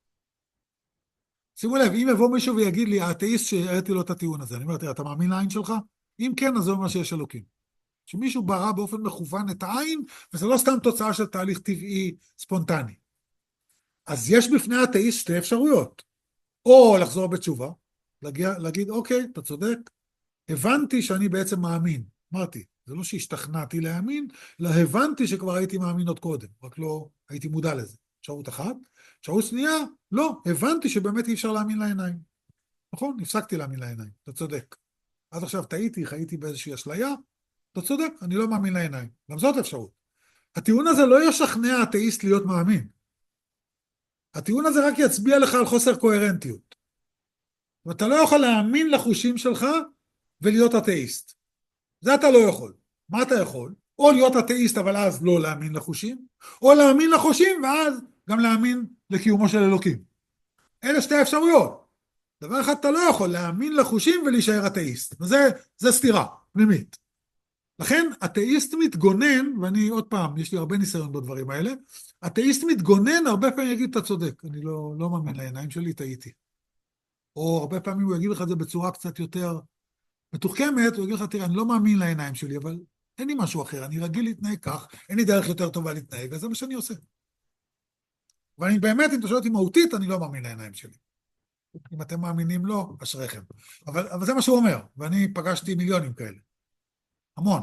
שימו לב, אם יבוא מישהו ויגיד לי, האתאיסט שהראיתי לו את הטיעון הזה, אני אומר, תראה, אתה מאמין לעין שלך? אם כן, אז זה אומר שיש אלוקים. שמישהו ברא באופן מכוון את העין, וזה לא סתם תוצאה של תהליך טבעי ספונטני. אז יש בפני האתאיסט שתי אפשרויות. או לחזור בתשובה, להגיע, להגיד, אוקיי, אתה צודק, הבנתי שאני בעצם מאמין. אמרתי, זה לא שהשתכנעתי להאמין, אלא הבנתי שכבר הייתי מאמין עוד קודם, רק לא הייתי מודע לזה. אפשרות אחת. אפשרות שנייה, לא, הבנתי שבאמת אי אפשר להאמין לעיניים. נכון? הפסקתי להאמין לעיניים, אתה צודק. עד עכשיו טעיתי, חייתי באיזושהי אשליה, אתה צודק, אני לא מאמין לעיניים. גם זאת אפשרות. הטיעון הזה לא ישכנע אתאיסט להיות מאמין. הטיעון הזה רק יצביע לך על חוסר קוהרנטיות. ואתה לא יכול להאמין לחושים שלך ולהיות אתאיסט. זה אתה לא יכול. מה אתה יכול? או להיות אתאיסט אבל אז לא להאמין לחושים, או להאמין לחושים ואז גם להאמין לקיומו של אלוקים. אלה שתי אפשרויות. דבר אחד אתה לא יכול להאמין לחושים ולהישאר אתאיסט. וזה זה סתירה פנימית. לכן אתאיסט מתגונן, ואני עוד פעם, יש לי הרבה ניסיון בדברים האלה, אתאיסט מתגונן, הרבה פעמים יגיד, אתה צודק, אני לא, לא מאמין לעיניים שלי, טעיתי. או הרבה פעמים הוא יגיד לך את זה בצורה קצת יותר מתוחכמת, הוא יגיד לך, תראה, אני לא מאמין לעיניים שלי, אבל אין לי משהו אחר, אני רגיל להתנהג כך, אין לי דרך יותר טובה להתנהג, וזה מה שאני עושה. ואני באמת, אם אתה שואל אותי מהותית, אני לא מאמין לעיניים שלי. אם אתם מאמינים לא, אשריכם. אבל, אבל זה מה שהוא אומר, ואני פגשתי מיליונים כאלה. המון.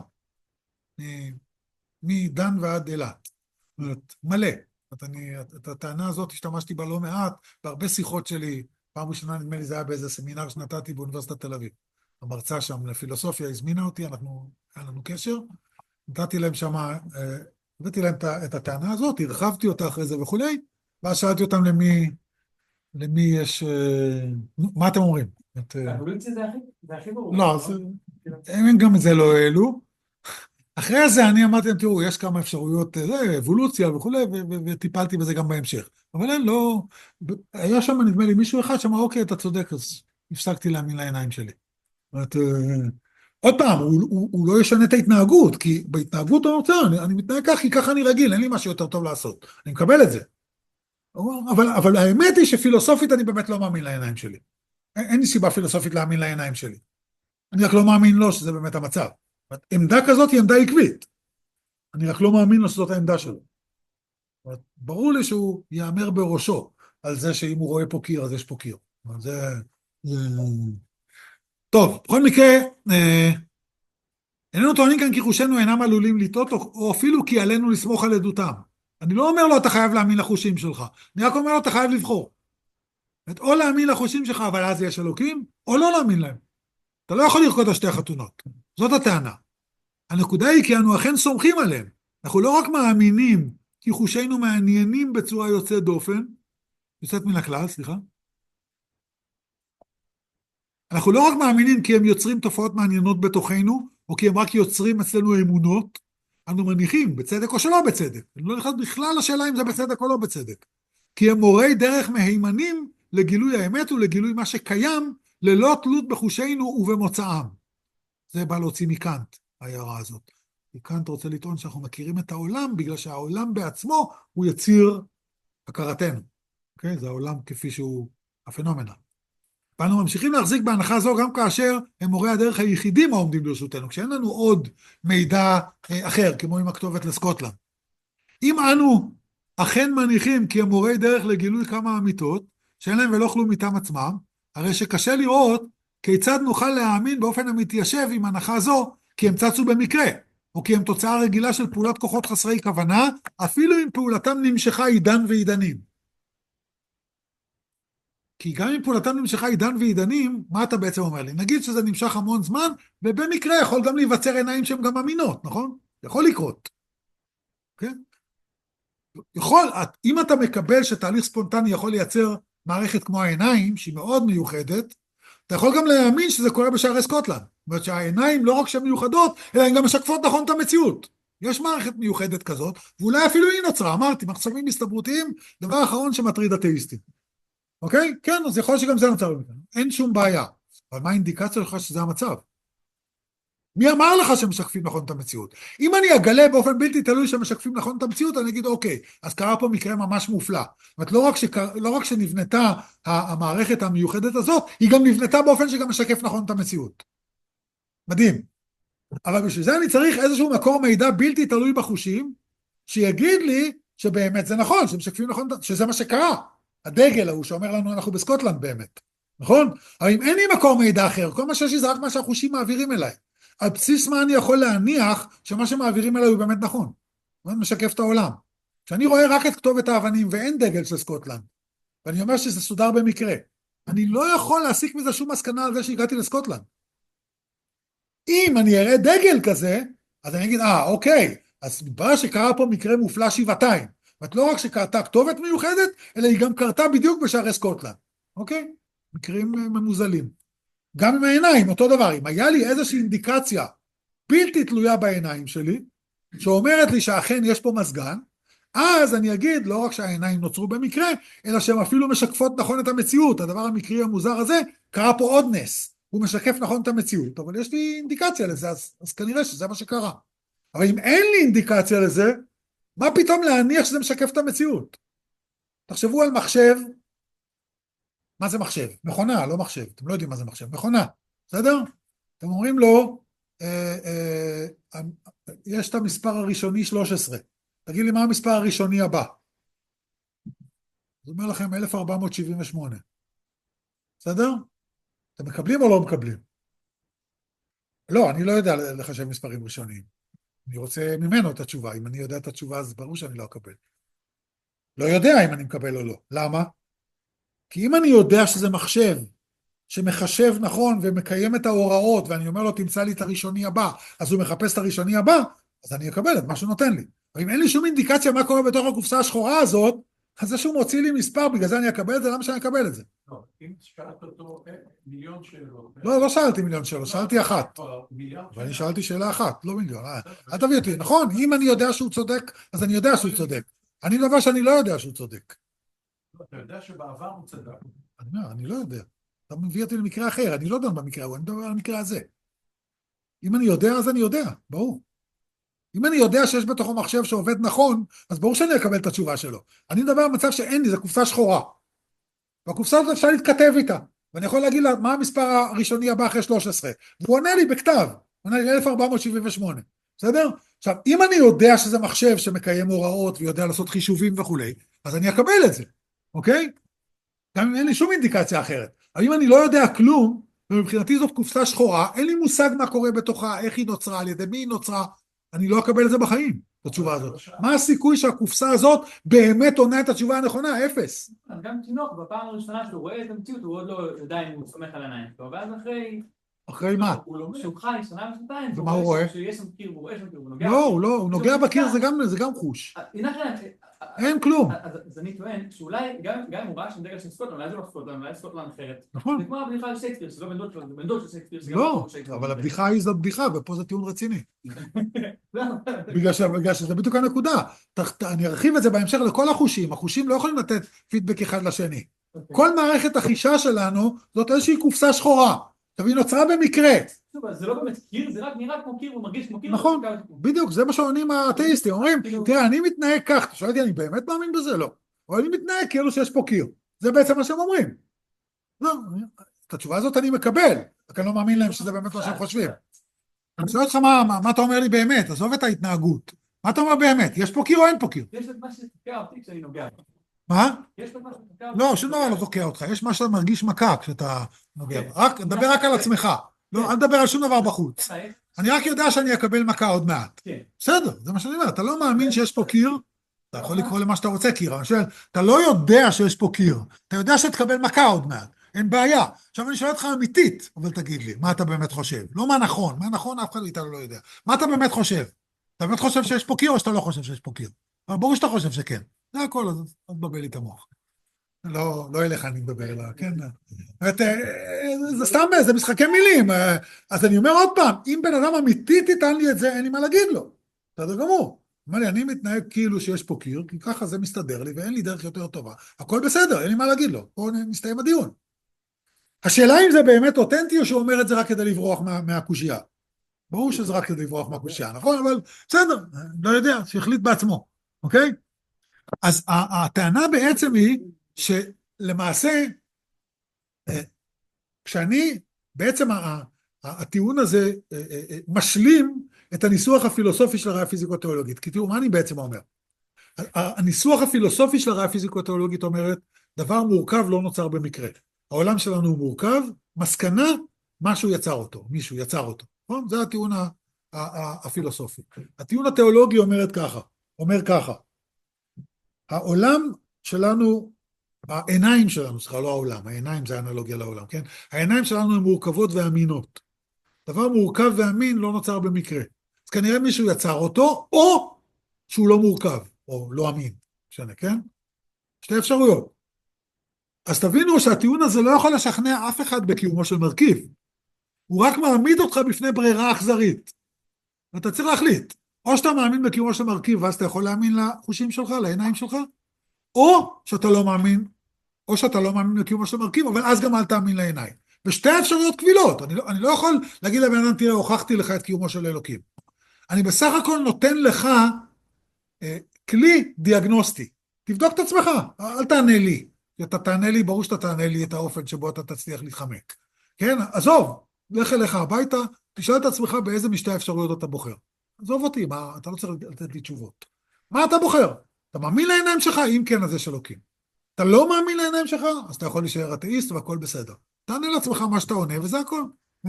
מדן ועד אילת. מלא. אני, את הטענה הזאת השתמשתי בה לא מעט, בהרבה שיחות שלי, פעם ראשונה נדמה לי זה היה באיזה סמינר שנתתי באוניברסיטת תל אביב. המרצה שם לפילוסופיה הזמינה אותי, אנחנו, היה לנו קשר, נתתי להם שם, הבאתי להם את הטענה הזאת, הרחבתי אותה אחרי זה וכולי, ואז שאלתי אותם למי, למי יש, מה אתם אומרים? האבולוציה זה הכי ברור. לא, הם גם את זה לא העלו. אחרי זה אני אמרתי להם, תראו, יש כמה אפשרויות, אבולוציה וכולי, וטיפלתי בזה גם בהמשך. אבל אין, לא, היה שם, נדמה לי, מישהו אחד שאמר, אוקיי, אתה צודק, אז הפסקתי להאמין לעיניים שלי. זאת אומרת, עוד פעם, הוא, הוא, הוא לא ישנה את ההתנהגות, כי בהתנהגות הוא רוצה, אני, אני מתנהג כך, כי ככה אני רגיל, אין לי משהו יותר טוב לעשות. אני מקבל את זה. אבל, אבל האמת היא שפילוסופית אני באמת לא מאמין לעיניים שלי. אין, אין לי סיבה פילוסופית להאמין לעיניים שלי. אני רק לא מאמין לו שזה באמת המצב. עמדה כזאת היא עמדה עקבית. אני רק לא מאמין לו שזאת העמדה שלו. ברור לי שהוא יאמר בראשו על זה שאם הוא רואה פה קיר, אז יש פה קיר. זה, זה... טוב, בכל מקרה, אה, איננו טוענים כאן כי חושינו אינם עלולים לטעות, או, או אפילו כי עלינו לסמוך על עדותם. אני לא אומר לו, אתה חייב להאמין לחושים שלך. אני רק אומר לו, אתה חייב לבחור. את או להאמין לחושים שלך, אבל אז יש אלוקים, או לא להאמין להם. אתה לא יכול לרקוד על שתי החתונות. זאת הטענה. הנקודה היא כי אנו אכן סומכים עליהם. אנחנו לא רק מאמינים כי חושינו מעניינים בצורה יוצאת דופן, יוצאת מן הכלל, סליחה. אנחנו לא רק מאמינים כי הם יוצרים תופעות מעניינות בתוכנו, או כי הם רק יוצרים אצלנו אמונות, אנו מניחים, בצדק או שלא בצדק. אני לא נכנס בכלל לשאלה אם זה בצדק או לא בצדק. כי הם מורי דרך מהימנים לגילוי האמת ולגילוי מה שקיים, ללא תלות בחושינו ובמוצאם. זה בא להוציא מקאנט, ההערה הזאת. קאנט רוצה לטעון שאנחנו מכירים את העולם, בגלל שהעולם בעצמו הוא יציר הכרתנו. אוקיי? זה העולם כפי שהוא הפנומנה. ואנו ממשיכים להחזיק בהנחה זו גם כאשר הם מורי הדרך היחידים העומדים לרשותנו, כשאין לנו עוד מידע אה, אחר, כמו עם הכתובת לסקוטלנד. אם אנו אכן מניחים כי הם מורי דרך לגילוי כמה אמיתות, שאין להם ולא כלום מטעם עצמם, הרי שקשה לראות כיצד נוכל להאמין באופן המתיישב עם הנחה זו, כי הם צצו במקרה, או כי הם תוצאה רגילה של פעולת כוחות חסרי כוונה, אפילו אם פעולתם נמשכה עידן ועידנים. כי גם אם פעולתם נמשכה עידן ועידנים, מה אתה בעצם אומר לי? נגיד שזה נמשך המון זמן, ובמקרה יכול גם להיווצר עיניים שהן גם אמינות, נכון? יכול לקרות. כן? יכול, אם אתה מקבל שתהליך ספונטני יכול לייצר מערכת כמו העיניים, שהיא מאוד מיוחדת, אתה יכול גם להאמין שזה קורה בשערי סקוטלנד. זאת אומרת שהעיניים לא רק שהן מיוחדות, אלא הן גם משקפות נכון את המציאות. יש מערכת מיוחדת כזאת, ואולי אפילו היא נוצרה, אמרתי, מחסומים הסתברותיים, דבר אחרון שמטריד אתאיסטים. אוקיי? כן, אז יכול שגם זה נוצר במקרה. אין שום בעיה. אבל מה האינדיקציה לך שזה המצב? מי אמר לך שמשקפים נכון את המציאות? אם אני אגלה באופן בלתי תלוי שמשקפים נכון את המציאות, אני אגיד, אוקיי, אז קרה פה מקרה ממש מופלא. זאת אומרת, לא רק, שקר... לא רק שנבנתה המערכת המיוחדת הזאת, היא גם נבנתה באופן שגם משקף נכון את המציאות. מדהים. אבל בשביל זה אני צריך איזשהו מקור מידע בלתי תלוי בחושים, שיגיד לי שבאמת זה נכון, שמשקפים נכון, שזה מה שקרה. הדגל הוא שאומר לנו אנחנו בסקוטלנד באמת. נכון? אבל אם אין לי מקור מידע אחר, כל מה שיש לי זה רק מה שהחושים מעבירים אליי. על בסיס מה אני יכול להניח שמה שמעבירים אליי הוא באמת נכון. הוא משקף את העולם. כשאני רואה רק את כתובת האבנים ואין דגל של סקוטלנד, ואני אומר שזה סודר במקרה, אני לא יכול להסיק מזה שום מסקנה על זה שהגעתי לסקוטלנד. אם אני אראה דגל כזה, אז אני אגיד, אה, אוקיי, אז מתברר שקרה פה מקרה מופלא שבעתיים. זאת לא רק שקרתה כתובת מיוחדת, אלא היא גם קרתה בדיוק בשערי סקוטלנד. אוקיי? מקרים ממוזלים. גם עם העיניים, אותו דבר. אם היה לי איזושהי אינדיקציה בלתי תלויה בעיניים שלי, שאומרת לי שאכן יש פה מזגן, אז אני אגיד, לא רק שהעיניים נוצרו במקרה, אלא שהן אפילו משקפות נכון את המציאות. הדבר המקרי המוזר הזה, קרה פה עוד נס. הוא משקף נכון את המציאות, אבל יש לי אינדיקציה לזה, אז, אז כנראה שזה מה שקרה. אבל אם אין לי אינדיקציה לזה, מה פתאום להניח שזה משקף את המציאות? תחשבו על מחשב, מה זה מחשב? מכונה, לא מחשב, אתם לא יודעים מה זה מחשב, מכונה, בסדר? אתם אומרים לו, אה, אה, אה, יש את המספר הראשוני שלוש עשרה, תגיד לי מה המספר הראשוני הבא? זה אומר לכם אלף ארבע מאות שבעים ושמונה, בסדר? אתם מקבלים או לא מקבלים? לא, אני לא יודע לחשב מספרים ראשוניים. אני רוצה ממנו את התשובה. אם אני יודע את התשובה, אז ברור שאני לא אקבל. לא יודע אם אני מקבל או לא. למה? כי אם אני יודע שזה מחשב, שמחשב נכון ומקיים את ההוראות, ואני אומר לו, תמצא לי את הראשוני הבא, אז הוא מחפש את הראשוני הבא, אז אני אקבל את מה שהוא נותן לי. אבל אם אין לי שום אינדיקציה מה קורה בתוך הקופסה השחורה הזאת, אז זה שהוא מוציא לי מספר, בגלל זה אני אקבל את זה, למה שאני אקבל את זה? לא, אם שאלת אותו מיליון שאלות. לא, לא שאלתי מיליון שאלות, שאלתי אחת. ואני שאלתי שאלה אחת, לא מיליון. אל תביא אותי, נכון? אם אני יודע שהוא צודק, אז אני יודע שהוא צודק. אני דבר שאני לא יודע שהוא צודק. אתה יודע שבעבר הוא צדק. אני אומר, אני לא יודע. אתה מביא אותי למקרה אחר, אני לא יודע במקרה ההוא, אני מדבר על המקרה הזה. אם אני יודע, אז אני יודע, ברור. אם אני יודע שיש בתוכו מחשב שעובד נכון, אז ברור שאני אקבל את התשובה שלו. אני מדבר על מצב שאין לי, זו קופסה שחורה. והקופסה הזאת אפשר להתכתב איתה. ואני יכול להגיד לה, מה המספר הראשוני הבא אחרי שלוש עשרה? והוא עונה לי בכתב. הוא עונה לי אלף ארבע מאות שבעים ושמונה, בסדר? עכשיו, אם אני יודע שזה מחשב שמקיים הוראות ויודע לעשות חישובים וכולי, אז אני אקבל את זה, אוקיי? גם אם אין לי שום אינדיקציה אחרת. אבל אם אני לא יודע כלום, ומבחינתי זאת קופסה שחורה, אין לי מושג מה קורה בתוכה, איך היא נוצרה, על ידי מי היא נוצרה, אני לא אקבל את זה בחיים, את התשובה הזאת. מה הסיכוי שהקופסה הזאת באמת עונה את התשובה הנכונה? אפס. גם תינוק, בפעם הראשונה שהוא רואה את המציאות, הוא עוד לא יודע אם הוא סומך על העיניים שלו, ואז אחרי... אחרי מה? שהוא חי שנה ושנתיים, ומה הוא רואה? שיש שם קיר, הוא רואה שם קיר, הוא נוגע... לא, הוא לא, הוא נוגע בקיר, זה גם חוש. אין כלום. אז אני טוען שאולי, גם אם הוא ראה שם דגל של סקוטלנד, אולי זה לא סקוטלנד, אולי סקוטלנד אחרת. נכון. זה כמו הבדיחה על שייקספיר, שזה לא בן דוד שלו, זה בן דוד של שייקספיר. לא, אבל הבדיחה היא זאת בדיחה, ופה זה טיעון רציני. בגלל שזה בדיוק הנקודה. אני ארחיב את זה בהמשך לכל החושים. החושים לא יכולים לתת פידבק אחד לשני. כל מערכת החישה שלנו זאת איזושהי קופסה שחורה. עכשיו היא נוצרה במקרה. זה לא באמת קיר, זה רק נראה כמו קיר, הוא מרגיש כמו קיר. נכון, בדיוק, זה מה שעונים האתאיסטים, אומרים, תראה, אני מתנהג כך, אתה שואל אותי, אני באמת מאמין בזה? לא. אבל אני מתנהג כאילו שיש פה קיר. זה בעצם מה שהם אומרים. לא, את התשובה הזאת אני מקבל, רק אני לא מאמין להם שזה באמת מה שהם חושבים. אני שואל אותך מה אתה אומר לי באמת, עזוב את ההתנהגות. מה אתה אומר באמת? יש פה קיר או אין פה קיר? יש את מה שתוקע אותי כשאני נוגע. מה? יש את מה שתוקע אותי. לא, שום דבר לא תוקע אותך, יש מה שאתה מרגיש מכה כשאתה נוגע. דבר רק על עצמך. לא, אל תדבר על שום דבר בחוץ. אני רק יודע שאני אקבל מכה עוד מעט. בסדר, זה מה שאני אומר, אתה לא מאמין שיש פה קיר, אתה יכול לקרוא למה שאתה רוצה קיר, אבל אתה לא יודע שיש פה קיר, אתה יודע שתקבל מכה עוד מעט, אין בעיה. עכשיו אני שואל אותך אמיתית, אבל תגיד לי, מה אתה באמת חושב? לא מה נכון, מה נכון אף אחד איתנו לא יודע. מה אתה באמת חושב? אתה באמת חושב שיש פה קיר או שאתה לא חושב שיש פה קיר? אבל ברור שאתה חושב שכן. זה הכל, אז אל תבלבל לי את המוח. לא, לא אליך אני מדבר, אלא, כן. זה סתם, זה משחקי מילים. אז אני אומר עוד פעם, אם בן אדם אמיתי תיתן לי את זה, אין לי מה להגיד לו. בסדר גמור. אומר לי, אני מתנהג כאילו שיש פה קיר, כי ככה זה מסתדר לי, ואין לי דרך יותר טובה. הכל בסדר, אין לי מה להגיד לו. בואו נסתיים הדיון. השאלה אם זה באמת אותנטי, או שהוא אומר את זה רק כדי לברוח מה, מהקושייה. ברור שזה רק כדי לברוח מהקושייה, נכון? אבל בסדר, לא יודע, שיחליט בעצמו. אוקיי? אז הטענה בעצם היא, שלמעשה, כשאני, בעצם הטיעון הזה משלים את הניסוח הפילוסופי של הראייה הפיזיקו-תיאולוגית. כי תראו, מה אני בעצם אומר? הניסוח הפילוסופי של הראייה הפיזיקו-תיאולוגית אומרת, דבר מורכב לא נוצר במקרה. העולם שלנו הוא מורכב, מסקנה, משהו יצר אותו, מישהו יצר אותו. זה הטיעון הפילוסופי. הטיעון התיאולוגי אומרת ככה, אומר ככה, העולם שלנו, העיניים שלנו, סליחה, לא העולם, העיניים זה האנלוגיה לעולם, כן? העיניים שלנו הן מורכבות ואמינות. דבר מורכב ואמין לא נוצר במקרה. אז כנראה מישהו יצר אותו, או שהוא לא מורכב, או לא אמין, משנה, כן? שתי אפשרויות. אז תבינו שהטיעון הזה לא יכול לשכנע אף אחד בקיומו של מרכיב. הוא רק מעמיד אותך בפני ברירה אכזרית. ואתה צריך להחליט. או שאתה מאמין בקיומו של מרכיב, ואז אתה יכול להאמין לחושים שלך, לעיניים שלך, או שאתה לא מאמין, או שאתה לא מאמין בקיומו של מרכיב, אבל אז גם אל תאמין לעיניים. ושתי האפשרויות קבילות. אני לא, אני לא יכול להגיד לבן אדם, תראה, הוכחתי לך את קיומו של אלוקים. אני בסך הכל נותן לך אה, כלי דיאגנוסטי. תבדוק את עצמך, אל תענה לי. אתה תענה לי, ברור שאתה תענה לי את האופן שבו אתה תצליח להתחמק. כן? עזוב, לך אליך הביתה, תשאל את עצמך באיזה משתי האפשרויות אתה בוחר. עזוב אותי, מה, אתה לא צריך לתת לי תשובות. מה אתה בוחר? אתה מאמין לעיניים שלך? אם כן, אז יש אלוקים. אתה לא מאמין לעיניים שלך? אז אתה יכול להישאר אתאיסט והכל בסדר. תענה לעצמך מה שאתה עונה, וזה הכל.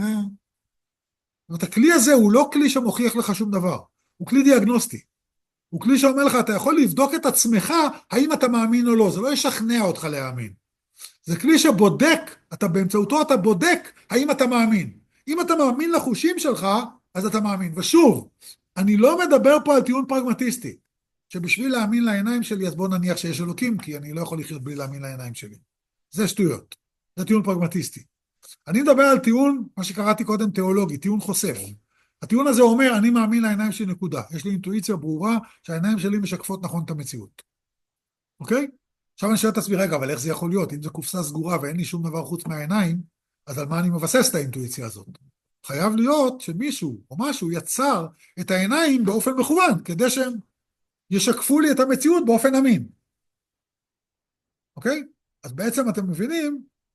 זאת הכלי הזה הוא לא כלי שמוכיח לך שום דבר. הוא כלי דיאגנוסטי. הוא כלי שאומר לך, אתה יכול לבדוק את עצמך, האם אתה מאמין או לא. זה לא ישכנע אותך להאמין. זה כלי שבודק, אתה באמצעותו אתה בודק, האם אתה מאמין. אם אתה מאמין לחושים שלך, אז אתה מאמין. ושוב, אני לא מדבר פה על טיעון פרגמטיסטי, שבשביל להאמין לעיניים שלי, אז בוא נניח שיש אלוקים, כי אני לא יכול לחיות בלי להאמין לעיניים שלי. זה שטויות. זה טיעון פרגמטיסטי. אני מדבר על טיעון, מה שקראתי קודם תיאולוגי, טיעון חושף. הטיעון הזה אומר, אני מאמין לעיניים שלי נקודה. יש לי אינטואיציה ברורה שהעיניים שלי משקפות נכון את המציאות. אוקיי? עכשיו אני שואל את עצמי, רגע, אבל איך זה יכול להיות? אם זו קופסה סגורה ואין לי שום דבר חוץ מהעיניים, אז על מה אני מבסס את האינטואיציה הזאת? חייב להיות שמישהו או משהו יצר את העיניים באופן מכוון, כדי שהם ישקפו לי את המציאות באופן אמין. אוקיי? אז בעצם אתם מבינים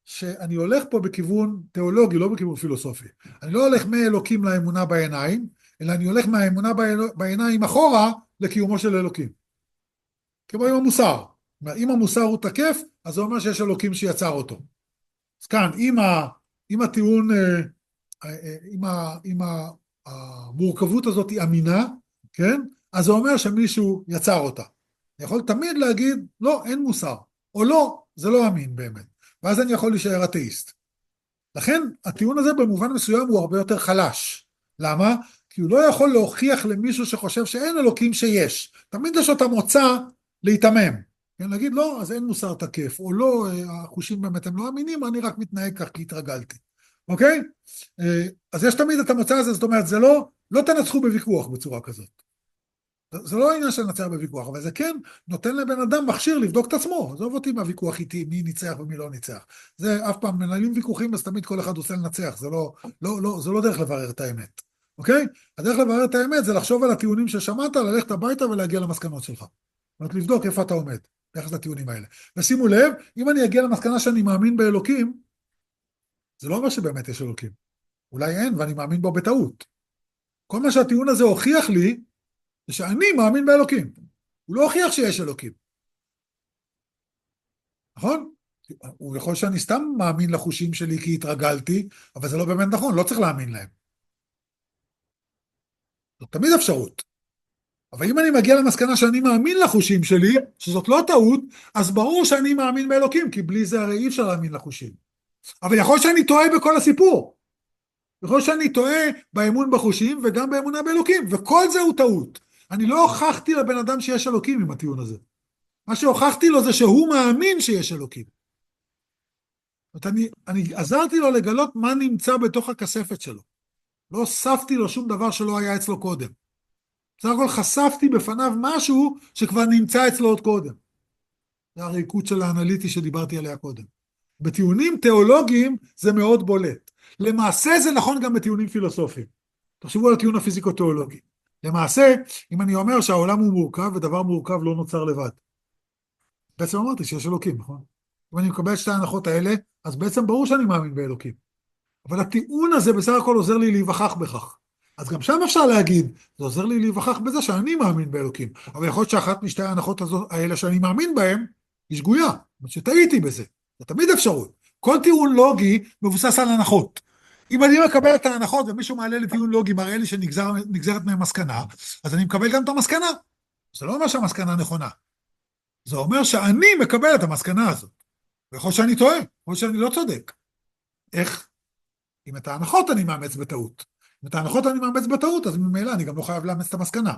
שאני הולך פה בכיוון תיאולוגי, לא בכיוון פילוסופי. אני לא הולך מאלוקים לאמונה בעיניים, אלא אני הולך מהאמונה בעיניים אחורה לקיומו של אלוקים. כמו עם המוסר. אם המוסר הוא תקף, אז זה אומר שיש אלוקים שיצר אותו. אז כאן, אם, ה, אם הטיעון, אם, ה, אם המורכבות הזאת היא אמינה, כן? אז זה אומר שמישהו יצר אותה. אני יכול תמיד להגיד, לא, אין מוסר. או לא, זה לא אמין באמת. ואז אני יכול להישאר אתאיסט. לכן, הטיעון הזה במובן מסוים הוא הרבה יותר חלש. למה? כי הוא לא יכול להוכיח למישהו שחושב שאין אלוקים שיש. תמיד יש אותה מוצא להתאמם. כן, להגיד, לא, אז אין מוסר תקף, או לא, החושים באמת הם לא אמינים, אני רק מתנהג כך כי התרגלתי. אוקיי? אז יש תמיד את המוצא הזה, זאת אומרת, זה לא, לא תנצחו בוויכוח בצורה כזאת. זה לא העניין של לנצח בוויכוח, אבל זה כן נותן לבן אדם מכשיר לבדוק את עצמו. עזוב אותי מהוויכוח איתי, מי ניצח ומי לא ניצח. זה אף פעם מנהלים ויכוחים, אז תמיד כל אחד עושה לנצח. זה לא, לא, לא, זה לא דרך לברר את האמת. אוקיי? הדרך לברר את האמת זה לחשוב על הטיעונים ששמעת, ללכת הביתה ולהגיע למסקנות שלך. זאת אומרת, לבדוק איפה אתה עומד, ביחס לטיעונים האלה. ושימו לב, אם אני אגיע למסקנה שאני מאמין באלוקים, זה לא אומר שבאמת יש אלוקים. אולי אין, ואני מאמין בו בטעות. כל מה שהטיעון הזה הוכיח לי, זה שאני מאמין באלוקים. הוא לא הוכיח שיש אלוקים. נכון? הוא יכול שאני סתם מאמין לחושים שלי כי התרגלתי, אבל זה לא באמת נכון, לא צריך להאמין להם. זאת תמיד אפשרות. אבל אם אני מגיע למסקנה שאני מאמין לחושים שלי, שזאת לא טעות, אז ברור שאני מאמין באלוקים, כי בלי זה הרי אי אפשר להאמין לחושים. אבל יכול שאני טועה בכל הסיפור. יכול שאני טועה באמון בחושים וגם באמונה באלוקים, וכל זה הוא טעות. אני לא הוכחתי לבן אדם שיש אלוקים עם הטיעון הזה. מה שהוכחתי לו זה שהוא מאמין שיש אלוקים. זאת אומרת, אני, אני עזרתי לו לגלות מה נמצא בתוך הכספת שלו. לא הוספתי לו שום דבר שלא היה אצלו קודם. בסך הכל חשפתי בפניו משהו שכבר נמצא אצלו עוד קודם. זה הריקות של האנליטי שדיברתי עליה קודם. בטיעונים תיאולוגיים זה מאוד בולט. למעשה זה נכון גם בטיעונים פילוסופיים. תחשבו על הטיעון הפיזיקו-תיאולוגי. למעשה, אם אני אומר שהעולם הוא מורכב ודבר מורכב לא נוצר לבד. בעצם אמרתי שיש אלוקים, נכון? אם אני מקבל את שתי ההנחות האלה, אז בעצם ברור שאני מאמין באלוקים. אבל הטיעון הזה בסך הכל עוזר לי להיווכח בכך. אז גם שם אפשר להגיד, זה עוזר לי להיווכח בזה שאני מאמין באלוקים. אבל יכול להיות שאחת משתי ההנחות האלה שאני מאמין בהן, היא שגויה, שטעיתי בזה. זה תמיד אפשרות. כל טיעון לוגי מבוסס על הנחות. אם אני מקבל את ההנחות ומישהו מעלה לי טיעון לוגי, מראה לי שנגזרת מהם מסקנה, אז אני מקבל גם את המסקנה. זה לא אומר שהמסקנה נכונה. זה אומר שאני מקבל את המסקנה הזאת. ויכול שאני טועה, יכול שאני לא צודק. איך? אם את ההנחות אני מאמץ בטעות. אם את ההנחות אני מאמץ בטעות, אז ממילא אני גם לא חייב לאמץ את המסקנה.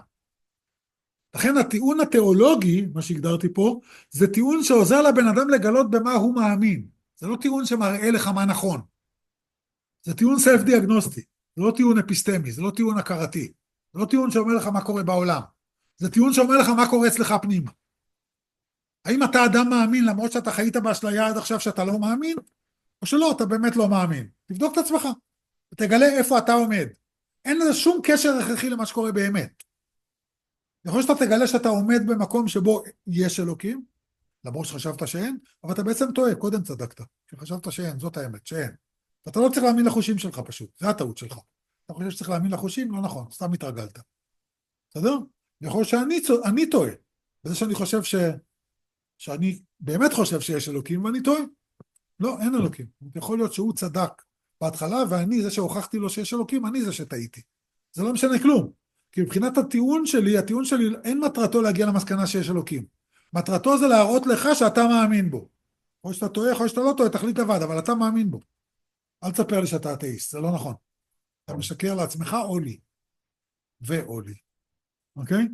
לכן הטיעון התיאולוגי, מה שהגדרתי פה, זה טיעון שעוזר לבן אדם לגלות במה הוא מאמין. זה לא טיעון שמראה לך מה נכון. זה טיעון סלף-דיאגנוסטי. זה לא טיעון אפיסטמי, זה לא טיעון הכרתי. זה לא טיעון שאומר לך מה קורה בעולם. זה טיעון שאומר לך מה קורה אצלך פנימה. האם אתה אדם מאמין למרות שאתה חיית באשליה עד עכשיו שאתה לא מאמין? או שלא, אתה באמת לא מאמין. תבדוק את עצמך, ותגלה איפה אתה עומד. אין לזה שום קשר הכרחי למה שקורה באמת. יכול שאתה תגלה שאתה עומד במקום שבו יש אלוקים, למרות שחשבת שאין, אבל אתה בעצם טועה, קודם צדקת. שחשבת שאין, זאת האמת, שאין. ואתה לא צריך להאמין לחושים שלך פשוט, זה הטעות שלך. אתה חושב שצריך להאמין לחושים? לא נכון, סתם התרגלת. בסדר? יכול שאני אני טועה, בזה שאני חושב ש... שאני באמת חושב שיש אלוקים ואני טועה. לא, אין אלוקים. יכול להיות שהוא צדק בהתחלה, ואני זה שהוכחתי לו שיש אלוקים, אני זה שטעיתי. זה לא משנה כלום. כי מבחינת הטיעון שלי, הטיעון שלי אין מטרתו להגיע למסקנה שיש אלוקים. מטרתו זה להראות לך שאתה מאמין בו. או שאתה טועה, או שאתה לא טועה, תחליט לבד, אבל אתה מאמין בו. אל תספר לי שאתה אתאיסט, זה לא נכון. אתה משקר לעצמך או לי. ואו לי. אוקיי?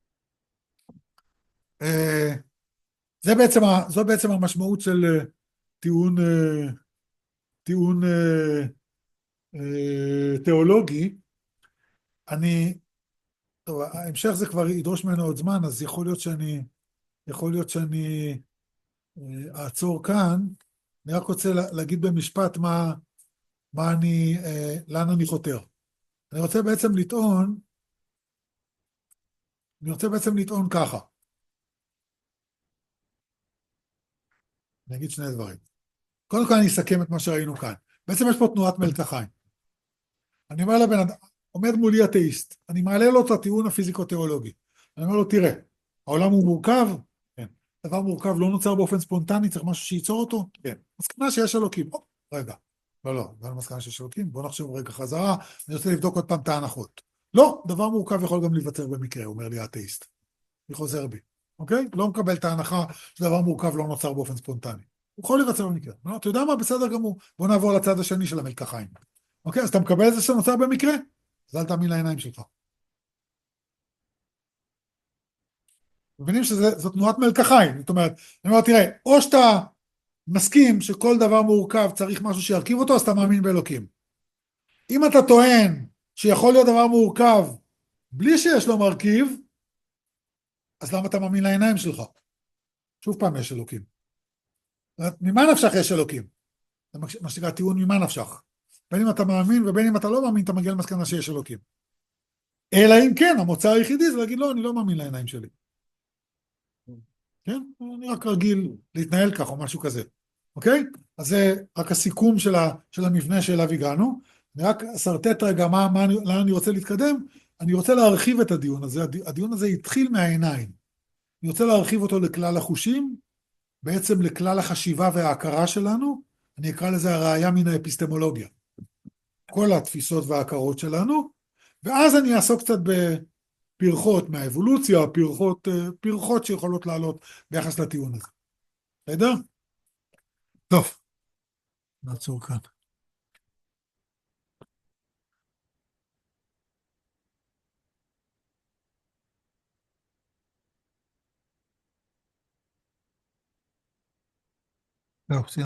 זה בעצם, זו בעצם המשמעות של טיעון, טיעון תיאולוגי. אני, טוב, ההמשך זה כבר ידרוש ממנו עוד זמן, אז יכול להיות שאני, יכול להיות שאני אעצור כאן. אני רק רוצה להגיד במשפט מה, מה אני, לאן אני חותר. אני רוצה בעצם לטעון, אני רוצה בעצם לטעון ככה. אני אגיד שני דברים. קודם כל אני אסכם את מה שראינו כאן. בעצם יש פה תנועת מלקחיים. אני אומר לבן אדם, עומד מולי אתאיסט, אני מעלה לו את הטיעון הפיזיקו-תיאולוגי. אני אומר לו, תראה, העולם הוא מורכב? כן. דבר מורכב לא נוצר באופן ספונטני, צריך משהו שייצור אותו? כן. מסקנה שיש אלוקים. או, רגע. לא, לא, לא מסקנה שיש אלוקים, בוא נחשוב רגע חזרה, אני רוצה לבדוק עוד פעם את ההנחות. לא, דבר מורכב יכול גם להיווצר במקרה, אומר לי האתאיסט. אני חוזר בי, אוקיי? לא מקבל את ההנחה שדבר מורכב לא נוצר באופן ספונטני. הוא יכול להיווצר במקרה. לא, אתה יודע מה? בסדר גמור. בוא נעבור לצד השני של המלקחיים. אוקיי, אז אתה מקבל את זה שנוצר במקרה? אז אל תאמין לעיניים שלך. מבינים שזו תנועת מלקחיים. זאת אומרת, אני אומר, תראה, או שאתה מסכים שכל דבר מורכב צריך משהו שירכיב אותו, אז אתה מאמין באלוקים. אם אתה טוען שיכול להיות דבר מורכב בלי שיש לו מרכיב, אז למה אתה מאמין לעיניים שלך? שוב פעם יש אלוקים. ממה נפשך יש אלוקים? זה מה שנקרא טיעון ממה נפשך. בין אם אתה מאמין ובין אם אתה לא מאמין, אתה מגיע למסקנה שיש אלוקים. אלא אם כן, המוצא היחידי זה להגיד, לא, אני לא מאמין לעיניים שלי. כן? אני רק רגיל להתנהל כך או משהו כזה. אוקיי? אז זה רק הסיכום של, ה, של המבנה שאליו הגענו. אני רק אסרטט רגע מה, מה, לאן אני רוצה להתקדם. אני רוצה להרחיב את הדיון הזה. הדיון הזה התחיל מהעיניים. אני רוצה להרחיב אותו לכלל החושים, בעצם לכלל החשיבה וההכרה שלנו. אני אקרא לזה הראייה מן האפיסטמולוגיה. כל התפיסות וההכרות שלנו, ואז אני אעסוק קצת בפרחות מהאבולוציה, פרחות, פרחות שיכולות לעלות ביחס לטיעון הזה. בסדר? טוב, נעצור כאן. טוב,